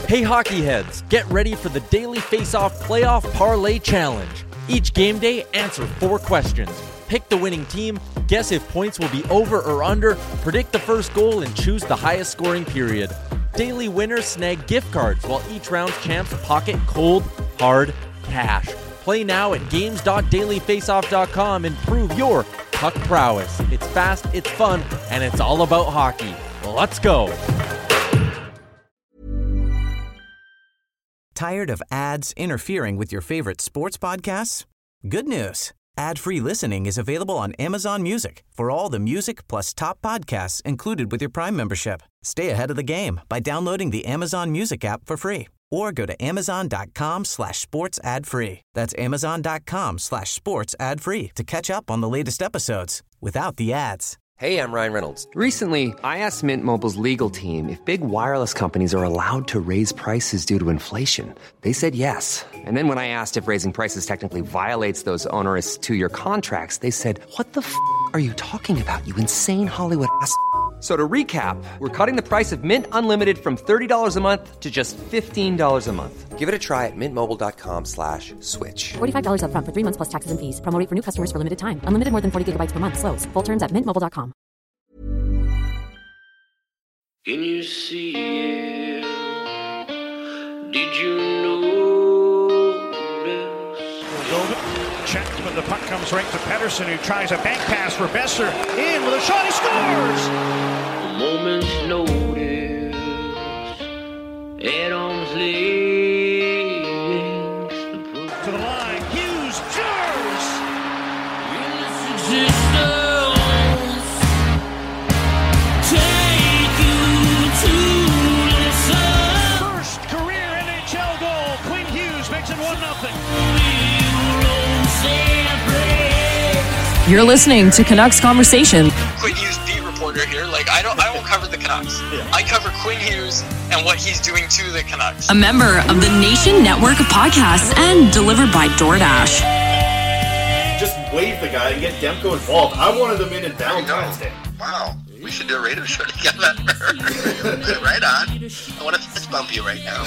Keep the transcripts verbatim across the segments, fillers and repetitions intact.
Hey hockey heads, get ready for the Daily Face-Off Playoff Parlay Challenge. Each game day, answer four questions. Pick the winning team, guess if points will be over or under, predict the first goal, and choose the highest scoring period. Daily winners snag gift cards, while each round's champs pocket cold, hard cash. Play now at games dot daily face off dot com and prove your puck prowess. It's fast, it's fun, and it's all about hockey. Let's go! Tired of ads interfering with your favorite sports podcasts? Good news. Ad-free listening is available on Amazon Music for all the music plus top podcasts included with your Prime membership. Stay ahead of the game by downloading the Amazon Music app for free or go to amazon.com slash sports ad free. That's amazon.com slash sports ad free to catch up on the latest episodes without the ads. Hey, I'm Ryan Reynolds. Recently, I asked Mint Mobile's legal team if big wireless companies are allowed to raise prices due to inflation. They said yes. And then when I asked if raising prices technically violates those onerous two-year contracts, they said, what the f*** are you talking about, you insane Hollywood ass f- So to recap, we're cutting the price of Mint Unlimited from thirty dollars a month to just fifteen dollars a month. Give it a try at mintmobile.com slash switch. forty-five dollars up front for three months plus taxes and fees. Promo rate for new customers for limited time. Unlimited more than forty gigabytes per month. Slows full terms at mint mobile dot com. Can you see it? Did you know this? Moldova checked when the puck comes right to Pettersson, who tries a bank pass for Besser. In with a shot, he scores! A moment's notice at arm's length. To the line, Hughes, jars! Existence, take you to the sun. First career N H L goal. Quinn Hughes makes it one nothing. You're listening to Canucks Conversation. Quinn Hughes, beat reporter here. Like I don't, I don't cover the Canucks. Yeah. I cover Quinn Hughes and what he's doing to the Canucks. A member of the Nation Network of Podcasts and delivered by DoorDash. Just wave the guy and get Demko involved. I wanted them in in Valentine's Day. Wow, we should do a radio show together. Right on. I want to fist bump you right now.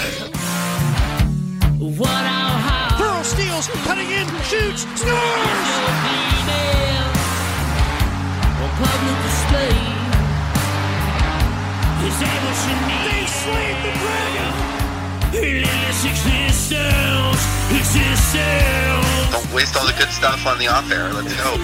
What our house. Burrow steals, cutting in, shoots, scores! Public display is that what you need? They slayed the dragon! Limitless existence, existence. Don't waste all the good stuff on the off air. Let's go.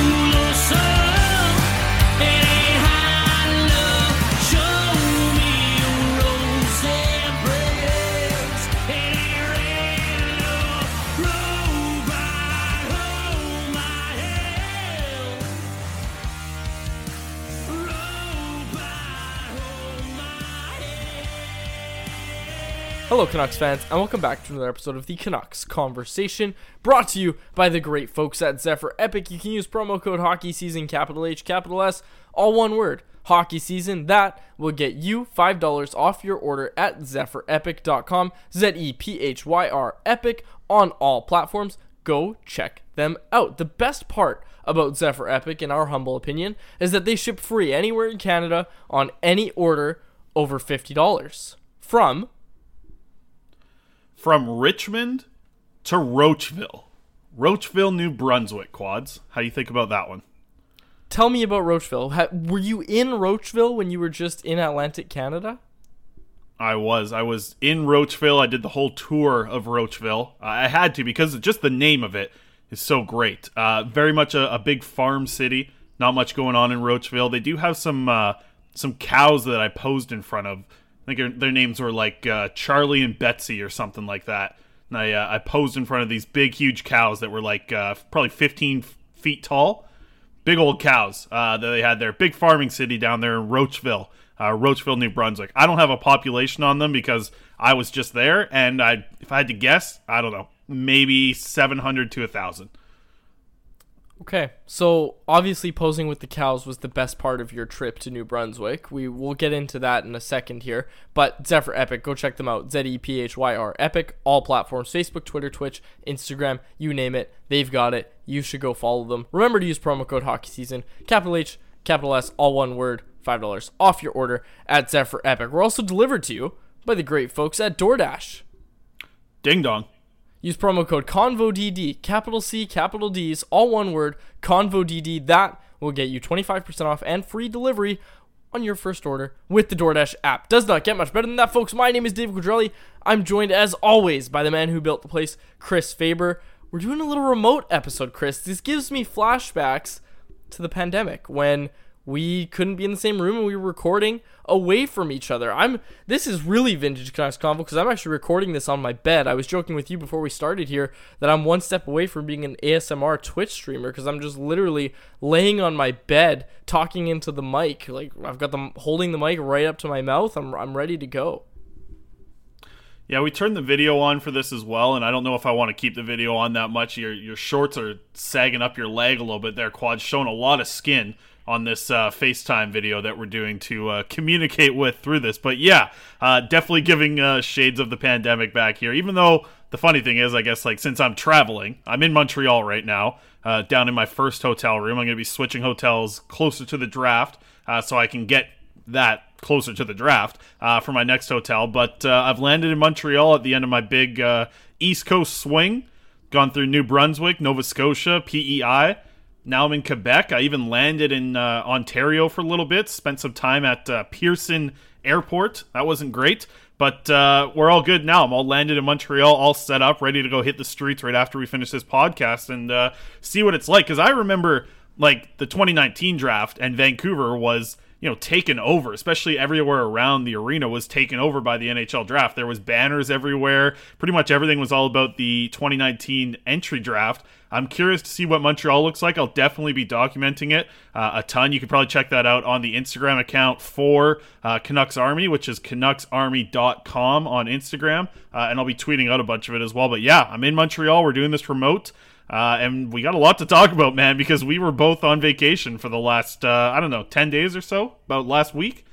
Hello Canucks fans, and welcome back to another episode of the Canucks Conversation, brought to you by the great folks at Zephyr Epic. You can use promo code HOCKEYSEASON, capital H, capital S, all one word, Hockey Season. That will get you five dollars off your order at zephyr epic dot com, Z E P H Y R Epic, on all platforms. Go check them out. The best part about Zephyr Epic, in our humble opinion, is that they ship free anywhere in Canada on any order over fifty dollars. From... From Richmond to Roachville. Roachville, New Brunswick, Quads. How do you think about that one? Tell me about Roachville. Ha- were you in Roachville when you were just in Atlantic Canada? I was. I was in Roachville. I did the whole tour of Roachville. Uh, I had to because just the name of it is so great. Uh, very much a, a big farm city. Not much going on in Roachville. They do have some uh, some cows that I posed in front of. I think their names were like uh, Charlie and Betsy or something like that. And I, uh, I posed in front of these big, huge cows that were like uh, probably fifteen feet tall. Big old cows uh, that they had there. Big farming city down there in Roachville, uh, Roachville, New Brunswick. I don't have a population on them because I was just there. And I, if I had to guess, I don't know, maybe seven hundred to one thousand. Okay, so obviously posing with the cows was the best part of your trip to New Brunswick. We will get into that in a second here, but Zephyr Epic, go check them out. Z E P H Y R Epic, all platforms, Facebook, Twitter, Twitch, Instagram, you name it, they've got it. You should go follow them. Remember to use promo code HOCKEYSEASON, capital H, capital S, all one word, five dollars off your order at Zephyr Epic. We're also delivered to you by the great folks at DoorDash. Ding dong. Use promo code CONVODD, capital C, capital D's, all one word, CONVODD. That will get you twenty-five percent off and free delivery on your first order with the DoorDash app. Does not get much better than that, folks. My name is David Quadrelli. I'm joined, as always, by the man who built the place, Chris Faber. We're doing a little remote episode, Chris. This gives me flashbacks to the pandemic when we couldn't be in the same room and we were recording away from each other. I'm. This is really vintage Canucks Convo because I'm actually recording this on my bed. I was joking with you before we started here that I'm one step away from being an A S M R Twitch streamer because I'm just literally laying on my bed talking into the mic. Like I've got them holding the mic right up to my mouth. I'm I'm ready to go. Yeah, we turned the video on for this as well, and I don't know if I want to keep the video on that much. Your your shorts are sagging up your leg a little bit there, Quad, showing a lot of skin on this uh, FaceTime video that we're doing to uh, communicate with through this. But yeah, uh, definitely giving uh, shades of the pandemic back here, even though the funny thing is, I guess, like since I'm traveling, I'm in Montreal right now, uh, down in my first hotel room. I'm going to be switching hotels closer to the draft uh, so I can get that closer to the draft uh, for my next hotel. But uh, I've landed in Montreal at the end of my big uh, East Coast swing, gone through New Brunswick, Nova Scotia, P E I. Now I'm in Quebec. I even landed in uh, Ontario for a little bit, spent some time at uh, Pearson Airport. That wasn't great, but uh, we're all good now. I'm all landed in Montreal, all set up, ready to go hit the streets right after we finish this podcast and uh, see what it's like. Because I remember like the twenty nineteen draft and Vancouver was, you know, taken over, especially everywhere around the arena was taken over by the N H L draft. There was banners everywhere. Pretty much everything was all about the twenty nineteen entry draft. I'm curious to see what Montreal looks like. I'll definitely be documenting it uh, a ton. You can probably check that out on the Instagram account for uh, Canucks Army, which is canucks army dot com on Instagram. Uh, and I'll be tweeting out a bunch of it as well. But yeah, I'm in Montreal. We're doing this remote. Uh, and we got a lot to talk about, man, because we were both on vacation for the last, uh, I don't know, ten days or so, about last week.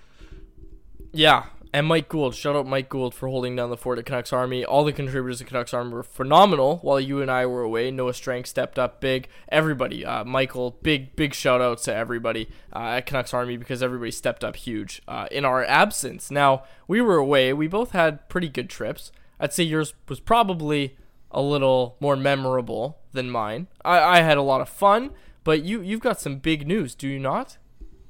Yeah, and Mike Gould. Shout out Mike Gould for holding down the fort at Canucks Army. All the contributors at Canucks Army were phenomenal while you and I were away. Noah Strang stepped up big. Everybody, uh, Michael, big, big shout out to everybody uh, at Canucks Army because everybody stepped up huge uh, in our absence. Now, we were away. We both had pretty good trips. I'd say yours was probably a little more memorable than mine. I, I had a lot of fun, but you, you've got some big news, do you not?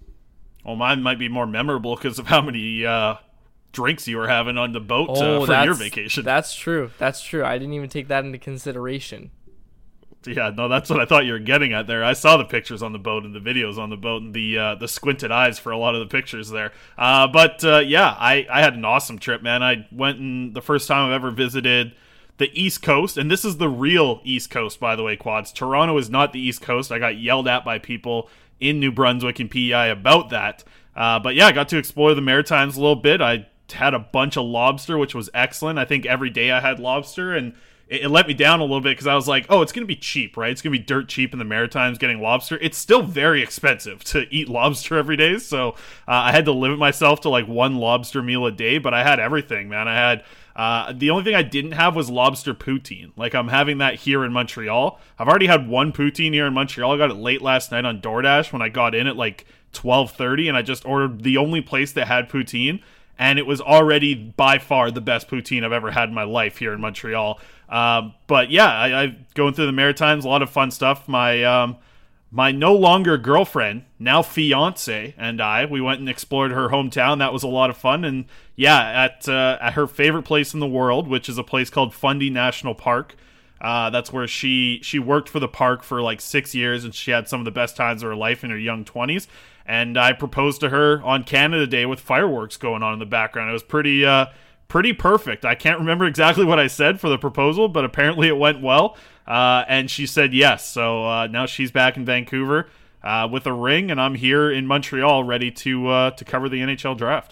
Well, mine might be more memorable because of how many uh, drinks you were having on the boat oh, uh, for your vacation. That's true. That's true. I didn't even take that into consideration. Yeah, no, that's what I thought you were getting at there. I saw the pictures on the boat and the videos on the boat and the uh, the squinted eyes for a lot of the pictures there. Uh, but uh, yeah, I, I had an awesome trip, man. I went and the first time I've ever visited the East Coast, and this is the real East Coast, by the way, Quads. Toronto is not the East Coast. I got yelled at by people in New Brunswick and P E I about that. Uh, but yeah, I got to explore the Maritimes a little bit. I had a bunch of lobster, which was excellent. I think every day I had lobster, and it, it let me down a little bit because I was like, oh, it's going to be cheap, right? It's going to be dirt cheap in the Maritimes getting lobster. It's still very expensive to eat lobster every day, so uh, I had to limit myself to like one lobster meal a day, but I had everything, man. I had Uh, the only thing I didn't have was lobster poutine. Like, I'm having that here in Montreal. I've already had one poutine here in Montreal. I got it late last night on DoorDash when I got in at like twelve thirty, and I just ordered the only place that had poutine, and it was already by far the best poutine I've ever had in my life here in Montreal. Um, but yeah, I, I going through the Maritimes, a lot of fun stuff. My um, my no longer girlfriend, now fiance, and I, we went and explored her hometown. That was a lot of fun. And yeah, at uh, at her favorite place in the world, which is a place called Fundy National Park. Uh, that's where she she worked for the park for like six years, and she had some of the best times of her life in her young twenties. And I proposed to her on Canada Day with fireworks going on in the background. It was pretty uh, pretty perfect. I can't remember exactly what I said for the proposal, but apparently it went well. Uh, and she said yes. So uh, now she's back in Vancouver uh, with a ring, and I'm here in Montreal ready to uh, to cover the N H L draft.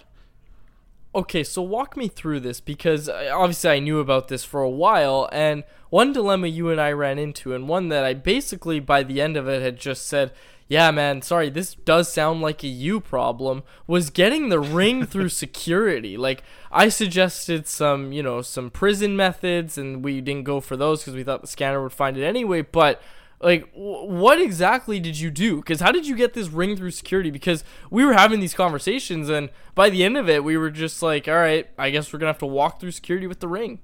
Okay, so walk me through this, because obviously I knew about this for a while, and one dilemma you and I ran into, and one that I basically by the end of it had just said, yeah, man, sorry, this does sound like a you problem, was getting the ring through security. Like, I suggested some, you know, some prison methods, and we didn't go for those because we thought the scanner would find it anyway, but Like, w- what exactly did you do? Because how did you get this ring through security? Because we were having these conversations, and by the end of it, we were just like, all right, I guess we're going to have to walk through security with the ring.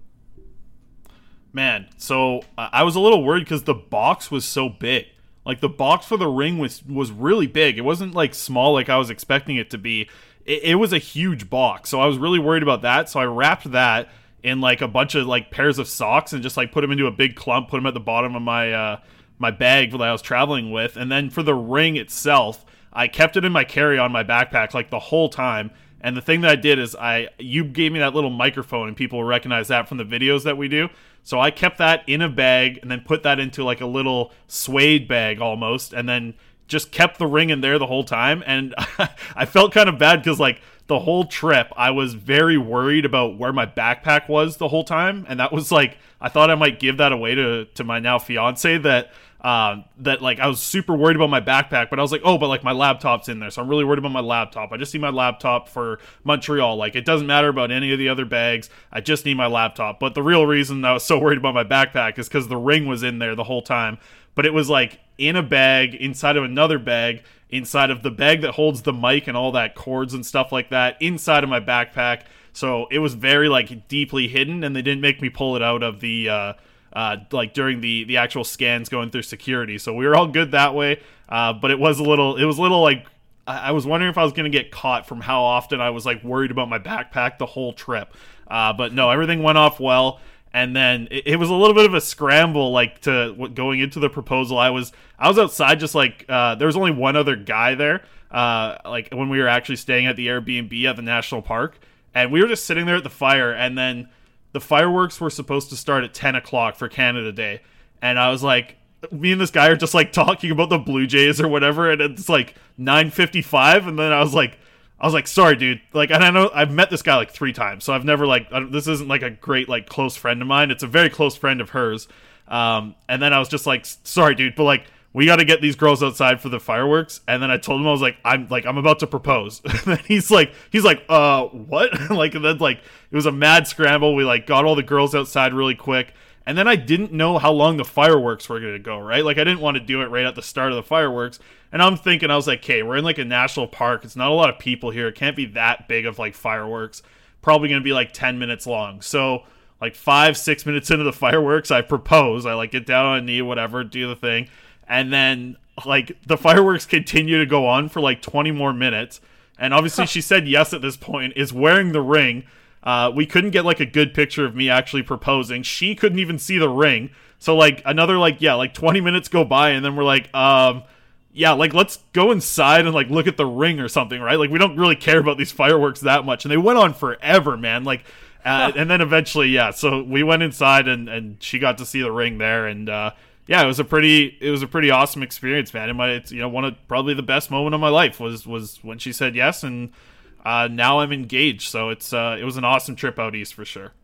Man, so uh, I was a little worried because the box was so big. Like, the box for the ring was, was really big. It wasn't, like, small like I was expecting it to be. It, it was a huge box, so I was really worried about that. So I wrapped that in, like, a bunch of, like, pairs of socks and just, like, put them into a big clump, put them at the bottom of my uh, my bag that I was traveling with. And then for the ring itself, I kept it in my carry-on, my backpack, like, the whole time. And the thing that I did is I you gave me that little microphone, and people will recognize that from the videos that we do. So I kept that in a bag and then put that into like a little suede bag almost, and then just kept the ring in there the whole time. And I felt kind of bad because like the whole trip I was very worried about where my backpack was the whole time. And that was like, I thought I might give that away to, to my now fiance that Um, that like I was super worried about my backpack, but I was like, oh, but like my laptop's in there, so I'm really worried about my laptop. I just need my laptop for Montreal. Like, it doesn't matter about any of the other bags. I just need my laptop. But the real reason I was so worried about my backpack is because the ring was in there the whole time. But it was like in a bag, inside of another bag, inside of the bag that holds the mic and all that cords and stuff like that, inside of my backpack. So it was very like deeply hidden, and they didn't make me pull it out of the uh Uh, like during the the actual scans going through security, so we were all good that way. Uh, but it was a little, it was a little like I, I was wondering if I was going to get caught from how often I was like worried about my backpack the whole trip. Uh, but no, everything went off well. And then it, it was a little bit of a scramble, like to what, going into the proposal. I was I was outside, just like uh, there was only one other guy there. Uh, like when we were actually staying at the Airbnb at the national park, and we were just sitting there at the fire, and then the fireworks were supposed to start at ten o'clock for Canada Day. And I was like, me and this guy are just like talking about the Blue Jays or whatever. And it's like nine fifty-five. And then I was like, I was like, sorry, dude. Like, and I know I've met this guy like three times. So I've never like, I this isn't like a great, like close friend of mine. It's a very close friend of hers. Um, and then I was just like, sorry, dude. But like, we got to get these girls outside for the fireworks. And then I told him, I was like, I'm like, I'm about to propose. And then he's like, he's like, uh, what? Like, and then like, it was a mad scramble. We like got all the girls outside really quick. And then I didn't know how long the fireworks were going to go, right? Like, I didn't want to do it right at the start of the fireworks. And I'm thinking, I was like, okay, we're in like a national park. It's not a lot of people here. It can't be that big of like fireworks. Probably going to be like ten minutes long. So like five, six minutes into the fireworks, I propose. I like get down on a knee, whatever, do the thing. And then, like, the fireworks continue to go on for, like, twenty more minutes. And obviously she said yes at this point, is wearing the ring. Uh, we couldn't get, like, a good picture of me actually proposing. She couldn't even see the ring. So, like, another, like, yeah, like, twenty minutes go by, and then we're like, um, yeah, like, let's go inside and, like, look at the ring or something, right? Like, we don't really care about these fireworks that much. And they went on forever, man. Like, uh, and then eventually, yeah, so we went inside, and, and she got to see the ring there, and, uh, yeah, it was a pretty, it was a pretty awesome experience, man. It might, it's, you know, one of probably the best moment of my life was was when she said yes, and uh, now I'm engaged. So it's, uh, it was an awesome trip out east for sure.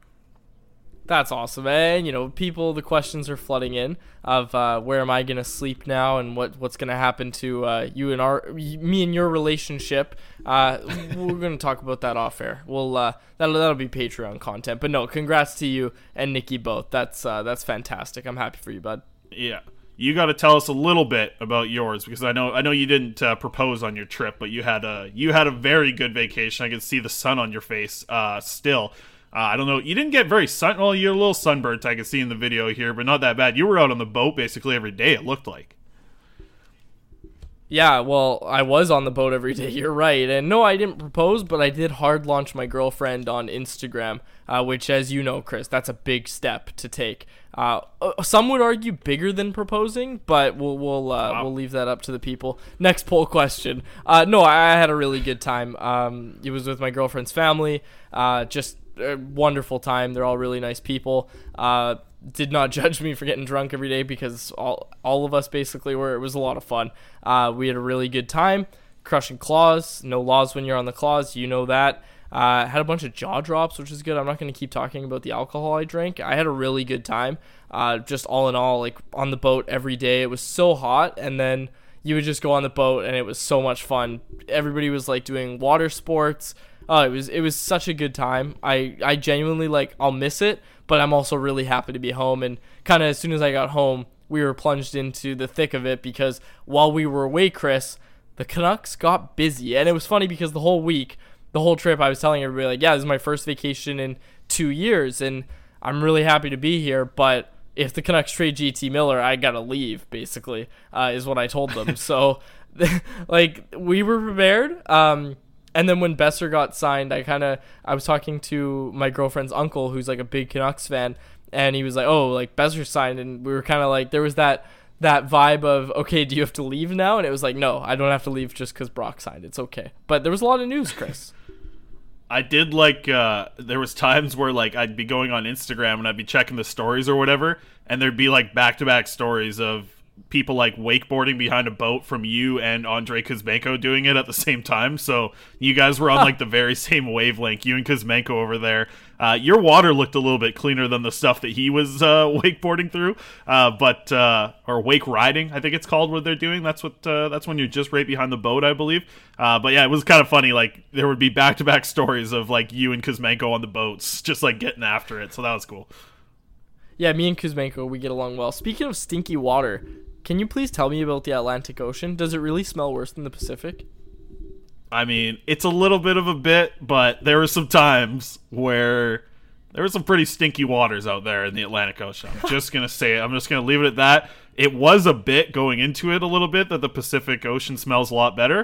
That's awesome, and you know, people, the questions are flooding in of uh, where am I gonna sleep now, and what what's gonna happen to uh, you and our, me and your relationship. Uh, we're gonna talk about that off air. We'll uh, that'll that'll be Patreon content. But no, congrats to you and Nikki both. That's uh, that's fantastic. I'm happy for you, bud. Yeah, you got to tell us a little bit about yours, because I know I know you didn't uh, propose on your trip, but you had a you had a very good vacation. I could see the sun on your face uh, still. Uh, I don't know. You didn't get very sun. Well, you're a little sunburnt, I can see in the video here, but not that bad. You were out on the boat basically every day, it looked like. Yeah, well, I was on the boat every day, you're right. And no, I didn't propose, but I did hard launch my girlfriend on Instagram, uh, which, as you know, Chris, that's a big step to take. Uh, some would argue bigger than proposing, but we'll we'll uh, wow. we'll leave that up to the people. Next poll question. Uh, no, I had a really good time. Um, it was with my girlfriend's family. Uh, just a wonderful time. They're all really nice people. Uh, did not judge me for getting drunk every day, because all all of us basically were. It was a lot of fun. Uh, we had a really good time. Crushing claws. No laws when you're on the claws. You know that. Uh, had a bunch of jaw drops, which is good. I'm not going to keep talking about the alcohol I drank. I had a really good time. Uh, just all in all, like on the boat every day. It was so hot, and then you would just go on the boat, and it was so much fun. Everybody was like doing water sports. Oh, it was it was such a good time. I, I genuinely, like, I'll miss it, but I'm also really happy to be home. And kind of as soon as I got home, we were plunged into the thick of it because while we were away, Chris, the Canucks got busy. And it was funny because the whole week, the whole trip, I was telling everybody, like, yeah, this is my first vacation in two years, and I'm really happy to be here, but if the Canucks trade J T Miller, I gotta leave, basically, uh, is what I told them. So, like, we were prepared. Um, and then when Besser got signed, I kind of, I was talking to my girlfriend's uncle, who's, like, a big Canucks fan, and he was like, oh, like, Besser signed, and we were kind of like, there was that that vibe of, okay, do you have to leave now? And it was like, no, I don't have to leave just because Brock signed. It's okay. But there was a lot of news, Chris. I did like, uh, there was times where, like, I'd be going on Instagram and I'd be checking the stories or whatever, and there'd be, like, back-to-back stories of people, like, wakeboarding behind a boat from you and Andrei Kuzmenko doing it at the same time. So you guys were on, like, the very same wavelength, you and Kuzmenko over there. Uh, your water looked a little bit cleaner than the stuff that he was uh, wakeboarding through, uh, but uh, or wake riding, I think it's called, what they're doing. That's what uh, that's when you're just right behind the boat, I believe. Uh, but yeah, it was kind of funny. Like, there would be back-to-back stories of, like, you and Kuzmenko on the boats, just, like, getting after it. So that was cool. Yeah, me and Kuzmenko, we get along well. Speaking of stinky water, can you please tell me about the Atlantic Ocean? Does it really smell worse than the Pacific? I mean, it's a little bit of a bit, but there were some times where there were some pretty stinky waters out there in the Atlantic Ocean. I'm just going to say it. I'm just going to leave it at that. It was a bit going into it a little bit that the Pacific Ocean smells a lot better,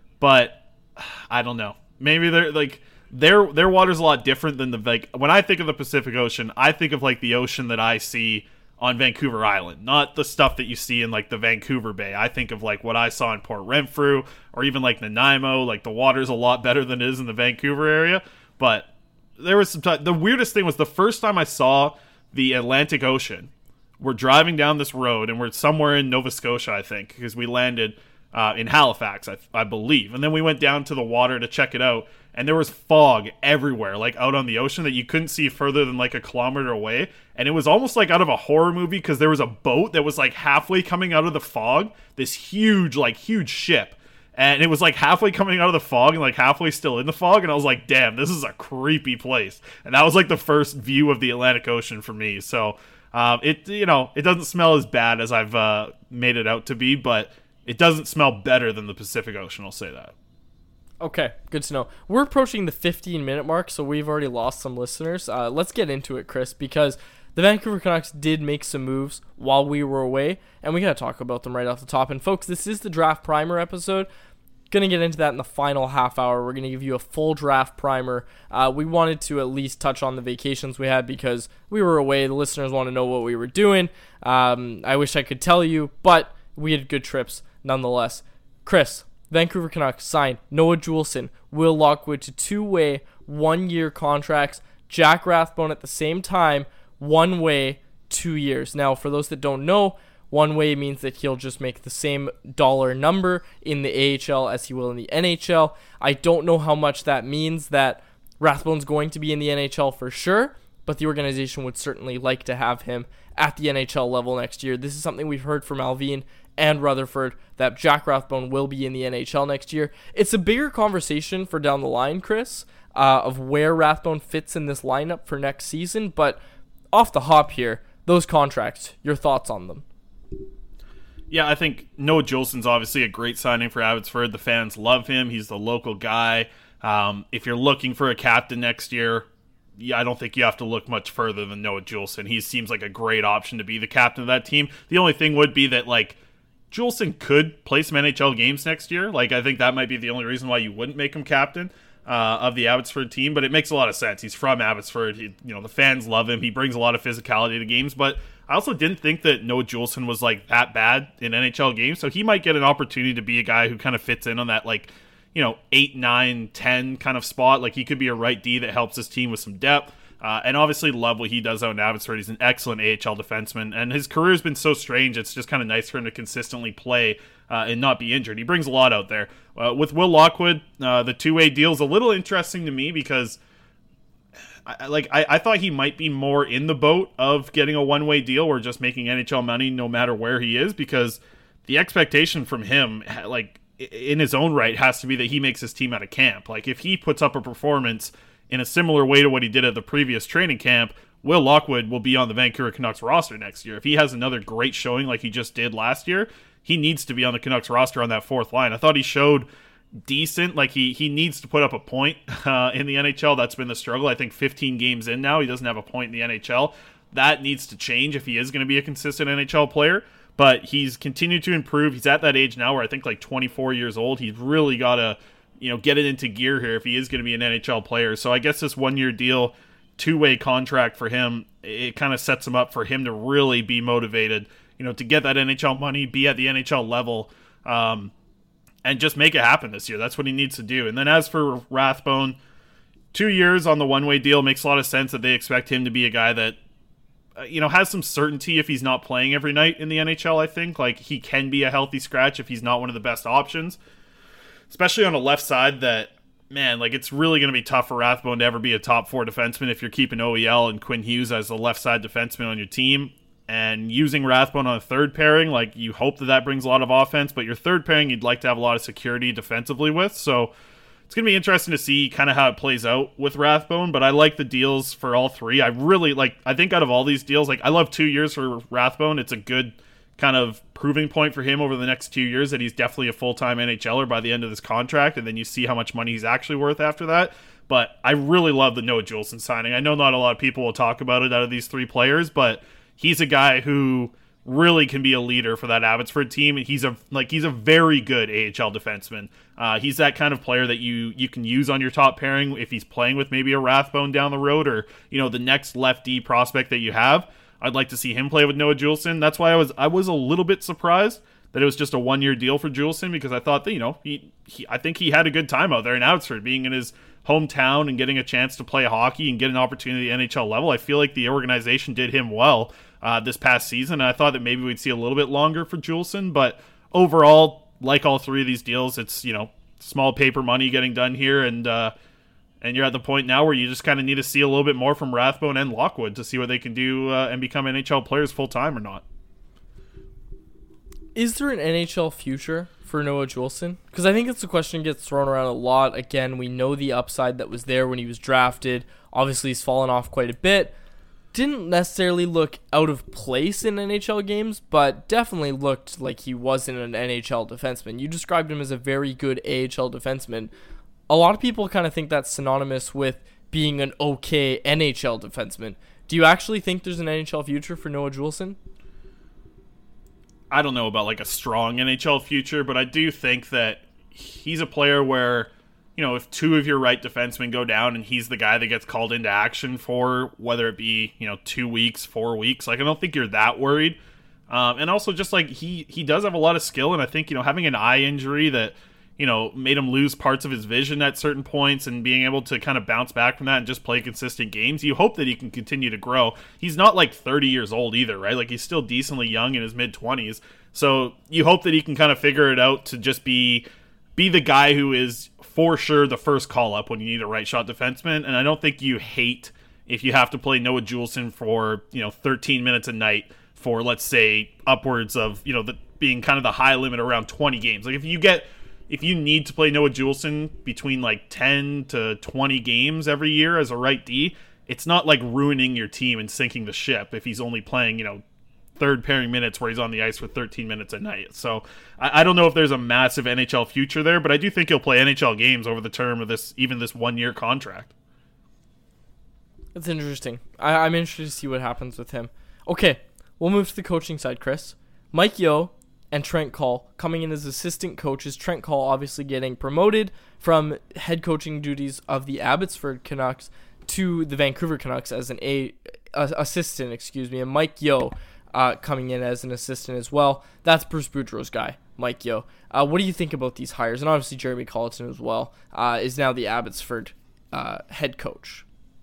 but I don't know. Maybe they're like their their water's a lot different than the, like, when I think of the Pacific Ocean, I think of, like, the ocean that I see on Vancouver Island, not the stuff that you see in, like, the Vancouver Bay. I think of, like, what I saw in Port Renfrew or even, like, Nanaimo. Like, the water's a lot better than it is in the Vancouver area. But there was some time. The weirdest thing was the first time I saw the Atlantic Ocean, we're driving down this road and we're somewhere in Nova Scotia, I think, because we landed uh, in Halifax, I, I believe. And then we went down to the water to check it out. And there was fog everywhere, like, out on the ocean that you couldn't see further than, like, a kilometer away. And it was almost like out of a horror movie because there was a boat that was, like, halfway coming out of the fog. This huge, like, huge ship. And it was, like, halfway coming out of the fog and, like, halfway still in the fog. And I was like, damn, this is a creepy place. And that was, like, the first view of the Atlantic Ocean for me. So, um, it, you know, it doesn't smell as bad as I've uh, made it out to be, but it doesn't smell better than the Pacific Ocean, I'll say that. Okay, good to know. We're approaching the fifteen minute mark, so we've already lost some listeners. Uh, let's get into it, Chris, because the Vancouver Canucks did make some moves while we were away, and we got to talk about them right off the top. And folks, this is the draft primer episode. Going to get into that in the final half hour. We're going to give you a full draft primer. Uh, we wanted to at least touch on the vacations we had because we were away. The listeners want to know what we were doing. Um, I wish I could tell you, but we had good trips nonetheless. Chris, Vancouver Canucks signed Noah Juulsen, Will Lockwood to two-way, one-year contracts. Jack Rathbone at the same time, one-way, two years. Now, for those that don't know, one-way means that he'll just make the same dollar number in the A H L as he will in the N H L. I don't know how much that means that Rathbone's going to be in the N H L for sure, but the organization would certainly like to have him at the N H L level next year. This is something we've heard from Alvin and Rutherford, that Jack Rathbone will be in the N H L next year. It's a bigger conversation for down the line, Chris, uh, of where Rathbone fits in this lineup for next season, but off the hop here, those contracts, your thoughts on them? Yeah, I think Noah Juulsen's obviously a great signing for Abbotsford. The fans love him. He's the local guy. Um, if you're looking for a captain next year, yeah, I don't think you have to look much further than Noah Juulsen. He seems like a great option to be the captain of that team. The only thing would be that, like, Juulsen could play some N H L games next year. Like, I think that might be the only reason why you wouldn't make him captain uh, of the Abbotsford team, but it makes a lot of sense. He's from Abbotsford. He, you know, the fans love him. He brings a lot of physicality to games, but I also didn't think that Noah Juulsen was, like, that bad in N H L games, so he might get an opportunity to be a guy who kind of fits in on that, like, you know, eight, nine, ten kind of spot. Like, he could be a right D that helps his team with some depth. Uh, and obviously love what he does out in Abbotsford. He's an excellent A H L defenseman, and his career has been so strange. It's just kind of nice for him to consistently play uh, and not be injured. He brings a lot out there. Uh, with Will Lockwood, uh, the two-way deal is a little interesting to me because I, like I, I thought he might be more in the boat of getting a one-way deal or just making N H L money no matter where he is, because the expectation from him, like in his own right, has to be that he makes his team out of camp. Like, if he puts up a performance in a similar way to what he did at the previous training camp, Will Lockwood will be on the Vancouver Canucks roster next year. If he has another great showing like he just did last year, he needs to be on the Canucks roster on that fourth line. I thought he showed decent. Like, he, he needs to put up a point uh, in the N H L. That's been the struggle. I think fifteen games in now, he doesn't have a point in the N H L. That needs to change if he is going to be a consistent N H L player. But he's continued to improve. He's at that age now where I think like twenty-four years old. He's really got to, you know, get it into gear here if he is going to be an N H L player. So I guess this one-year deal, two-way contract for him, it kind of sets him up for him to really be motivated, you know, to get that N H L money, be at the N H L level, um, and just make it happen this year. That's what he needs to do. And then as for Rathbone, two years on the one-way deal makes a lot of sense that they expect him to be a guy that, uh, you know, has some certainty if he's not playing every night in the N H L, I think. Like, he can be a healthy scratch if he's not one of the best options, especially on a left side that, man, like, it's really going to be tough for Rathbone to ever be a top four defenseman if you're keeping O E L and Quinn Hughes as the left side defenseman on your team. And using Rathbone on a third pairing, like, you hope that that brings a lot of offense, but your third pairing you'd like to have a lot of security defensively with. So it's going to be interesting to see kind of how it plays out with Rathbone, but I like the deals for all three. I really, like, I think out of all these deals, like, I love two years for Rathbone. It's a good kind of proving point for him over the next two years that he's definitely a full-time N H L er by the end of this contract, and then you see how much money he's actually worth after that. But I really love the Noah Juulsen signing. I know not a lot of people will talk about it out of these three players, but he's a guy who really can be a leader for that Abbotsford team, and he's a like he's a very good A H L defenseman. Uh, he's that kind of player that you you can use on your top pairing if he's playing with maybe a Rathbone down the road, or, you know, the next lefty prospect that you have. I'd like to see him play with Noah Juulsen. That's why I was I was a little bit surprised that it was just a one-year deal for Juulsen, because I thought that, you know, he, he I think he had a good time out there in Abbotsford, being in his hometown and getting a chance to play hockey and get an opportunity at the N H L level. I feel like the organization did him well uh, this past season, and I thought that maybe we'd see a little bit longer for Juulsen, but overall, like all three of these deals, it's, you know, small paper money getting done here, and uh, and you're at the point now where you just kind of need to see a little bit more from Rathbone and Lockwood to see what they can do uh, and become N H L players full-time or not. Is there an N H L future for Noah Juulsen? Because I think it's a question that gets thrown around a lot. Again, we know the upside that was there when he was drafted. Obviously, he's fallen off quite a bit. Didn't necessarily look out of place in N H L games, but definitely looked like he wasn't an N H L defenseman. You described him as a very good A H L defenseman. A lot of people kind of think that's synonymous with being an okay N H L defenseman. Do you actually think there's an N H L future for Noah Juulsen? I don't know about like a strong N H L future, but I do think that he's a player where, you know, if two of your right defensemen go down and he's the guy that gets called into action for whether it be, you know, two weeks, four weeks, like, I don't think you're that worried. Um, and also just like he, he does have a lot of skill, and I think, you know, having an eye injury that, you know, made him lose parts of his vision at certain points, and being able to kind of bounce back from that and just play consistent games, you hope that he can continue to grow. He's not like thirty years old either, right? Like, he's still decently young in his mid-twenties. So you hope that he can kind of figure it out to just be be the guy who is for sure the first call-up when you need a right-shot defenseman. And I don't think you hate if you have to play Noah Juulsen for, you know, thirteen minutes a night for, let's say, upwards of, you know, the, being kind of the high limit around twenty games. Like, if you get... If you need to play Noah Juulsen between like ten to twenty games every year as a right D, it's not like ruining your team and sinking the ship if he's only playing, you know, third pairing minutes where he's on the ice for thirteen minutes a night. So I, I don't know if there's a massive N H L future there, but I do think he'll play N H L games over the term of this, even this one year contract. That's interesting. I, I'm interested to see what happens with him. Okay, we'll move to the coaching side, Chris. Mike Yeo and Trent Cull coming in as assistant coaches. Trent Cull obviously getting promoted from head coaching duties of the Abbotsford Canucks to the Vancouver Canucks as an a, a assistant, excuse me, and Mike Yeo uh, coming in as an assistant as well. That's Bruce Boudreau's guy, Mike Yeo. Uh, what do you think about these hires? And obviously Jeremy Colleton as well uh, is now the Abbotsford uh, head coach.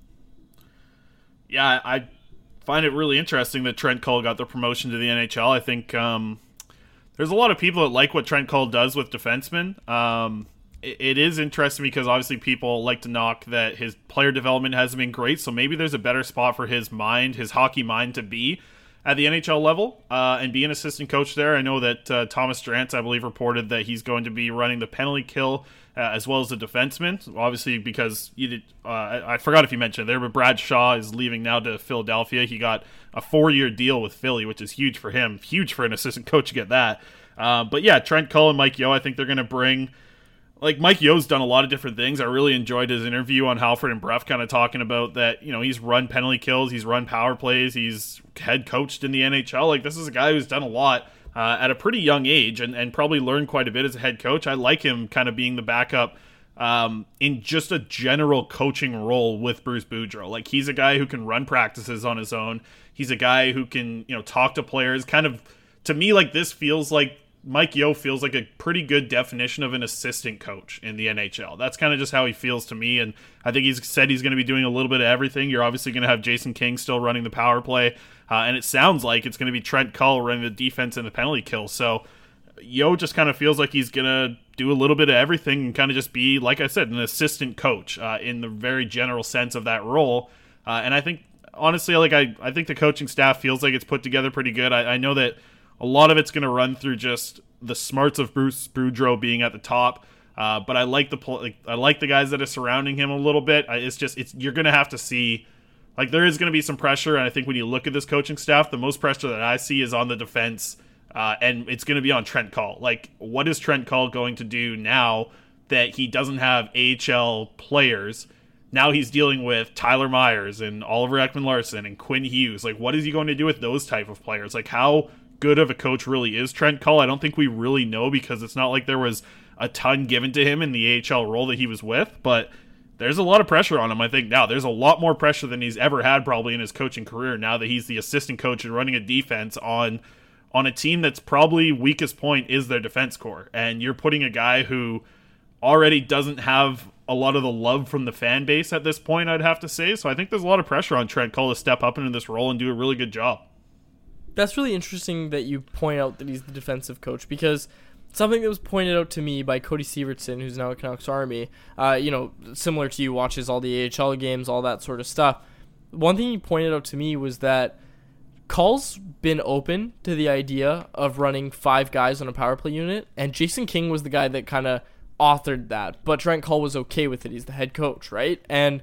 Yeah, I find it really interesting that Trent Cull got the promotion to the N H L. I think um, there's a lot of people that like what Trent Cull does with defensemen. Um, it, it is interesting because obviously people like to knock that his player development hasn't been great, so maybe there's a better spot for his mind, his hockey mind to be at the N H L level uh, and be an assistant coach there. I know that uh, Thomas Drance, I believe, reported that he's going to be running the penalty kill uh, as well as the defenseman. Obviously, because you did, uh, I, I forgot if you mentioned it there, but Brad Shaw is leaving now to Philadelphia. He got a four-year deal with Philly, which is huge for him. Huge for an assistant coach to get that. Uh, but yeah, Trent Cull and Mike Yeo, I think they're going to bring... Like, Mike Yeo's done a lot of different things. I really enjoyed his interview on Halford and Bruff, kind of talking about that, you know, he's run penalty kills, he's run power plays, he's head coached in the N H L. Like, this is a guy who's done a lot uh, at a pretty young age and, and probably learned quite a bit as a head coach. I like him kind of being the backup um, in just a general coaching role with Bruce Boudreau. Like, he's a guy who can run practices on his own. He's a guy who can, you know, talk to players. Kind of, to me, like, this feels like Mike Yeo feels like a pretty good definition of an assistant coach in the N H L. That's kind of just how he feels to me, and I think he's said he's going to be doing a little bit of everything. You're obviously going to have Jason King still running the power play, uh, and it sounds like it's going to be Trent Cull running the defense and the penalty kill. So Yeo just kind of feels like he's going to do a little bit of everything and kind of just be, like I said, an assistant coach uh, in the very general sense of that role. Uh, and I think, honestly, like I, I think the coaching staff feels like it's put together pretty good. I, I know that a lot of it's going to run through just the smarts of Bruce Boudreau being at the top, uh, but I like the like, I like the guys that are surrounding him a little bit. I, it's just it's you're going to have to see, like there is going to be some pressure, and I think when you look at this coaching staff, the most pressure that I see is on the defense, uh, and it's going to be on Trent Cull. Like, what is Trent Cull going to do now that he doesn't have A H L players? Now he's dealing with Tyler Myers and Oliver Ekman-Larsson and Quinn Hughes. Like, what is he going to do with those type of players? Like, how good of a coach really is Trent Cull? I don't think we really know, because it's not like there was a ton given to him in the A H L role that he was with, but there's a lot of pressure on him. I think now there's a lot more pressure than he's ever had probably in his coaching career, now that he's the assistant coach and running a defense on on a team that's probably weakest point is their defense core, and you're putting a guy who already doesn't have a lot of the love from the fan base at this point, I'd have to say. So I think there's a lot of pressure on Trent Cull to step up into this role and do a really good job. That's really interesting that you point out that he's the defensive coach, because something that was pointed out to me by Cody Sievertson, who's now at Canucks Army, uh, you know, similar to you, watches all the A H L games, all that sort of stuff. One thing he pointed out to me was that Cull's been open to the idea of running five guys on a power play unit, and Jason King was the guy that kind of authored that, but Trent Cull was okay with it. He's the head coach, right? And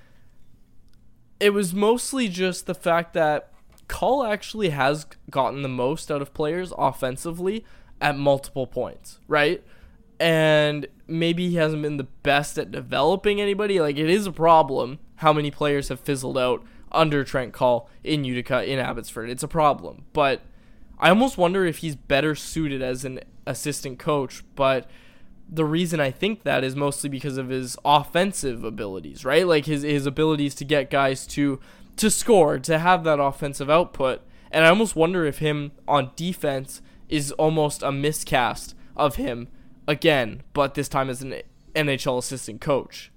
it was mostly just the fact that Cull actually has gotten the most out of players offensively at multiple points, right? And maybe he hasn't been the best at developing anybody. Like, it is a problem how many players have fizzled out under Trent Cull in Utica, in Abbotsford. It's a problem. But I almost wonder if he's better suited as an assistant coach. But the reason I think that is mostly because of his offensive abilities, right? Like, his, his abilities to get guys to... to score, to have that offensive output. And I almost wonder if him on defense is almost a miscast of him again, but this time as an N H L assistant coach.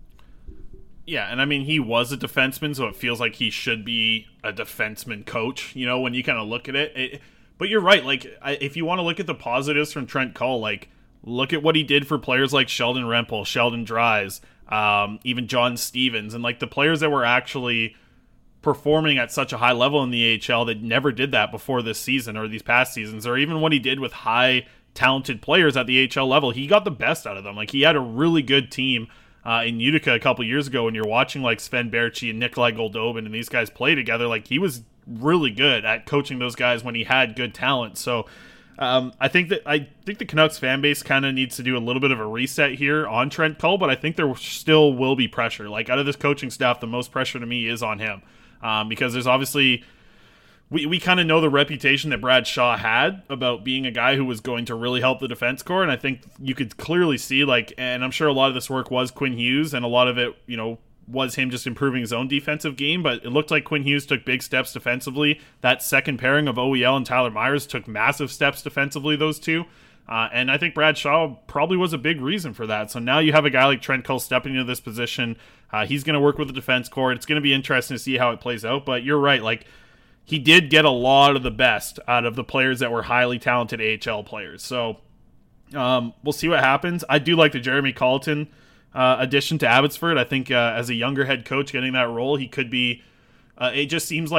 Yeah, and I mean, he was a defenseman, so it feels like he should be a defenseman coach, you know, when you kind of look at it. it but you're right, like, I, if you want to look at the positives from Trent Cull, like, look at what he did for players like Sheldon Rempel, Sheldon Dries, um, even John Stevens, and like the players that were actually performing at such a high level in the A H L that never did that before this season or these past seasons, or even what he did with high talented players at the A H L level. He got the best out of them. Like, he had a really good team uh, in Utica a couple years ago, when you're watching like Sven Berchi and Nikolai Goldobin and these guys play together. Like, he was really good at coaching those guys when he had good talent. So um, I think that I think the Canucks fan base kind of needs to do a little bit of a reset here on Trent Cull, but I think there still will be pressure. Like, out of this coaching staff, the most pressure to me is on him. Um, because there's obviously, we, we kind of know the reputation that Brad Shaw had about being a guy who was going to really help the defense core, and I think you could clearly see, like, and I'm sure a lot of this work was Quinn Hughes, and a lot of it, you know, was him just improving his own defensive game, but it looked like Quinn Hughes took big steps defensively. That second pairing of O E L and Tyler Myers took massive steps defensively, those two. Uh, and I think Brad Shaw probably was a big reason for that. So now you have a guy like Trent Cull stepping into this position. Uh, he's going to work with the defense core. It's going to be interesting to see how it plays out. But you're right. Like, he did get a lot of the best out of the players that were highly talented A H L players. So um, we'll see what happens. I do like the Jeremy Colleton uh, addition to Abbotsford. I think uh, as a younger head coach getting that role, he could be uh, – it just seems like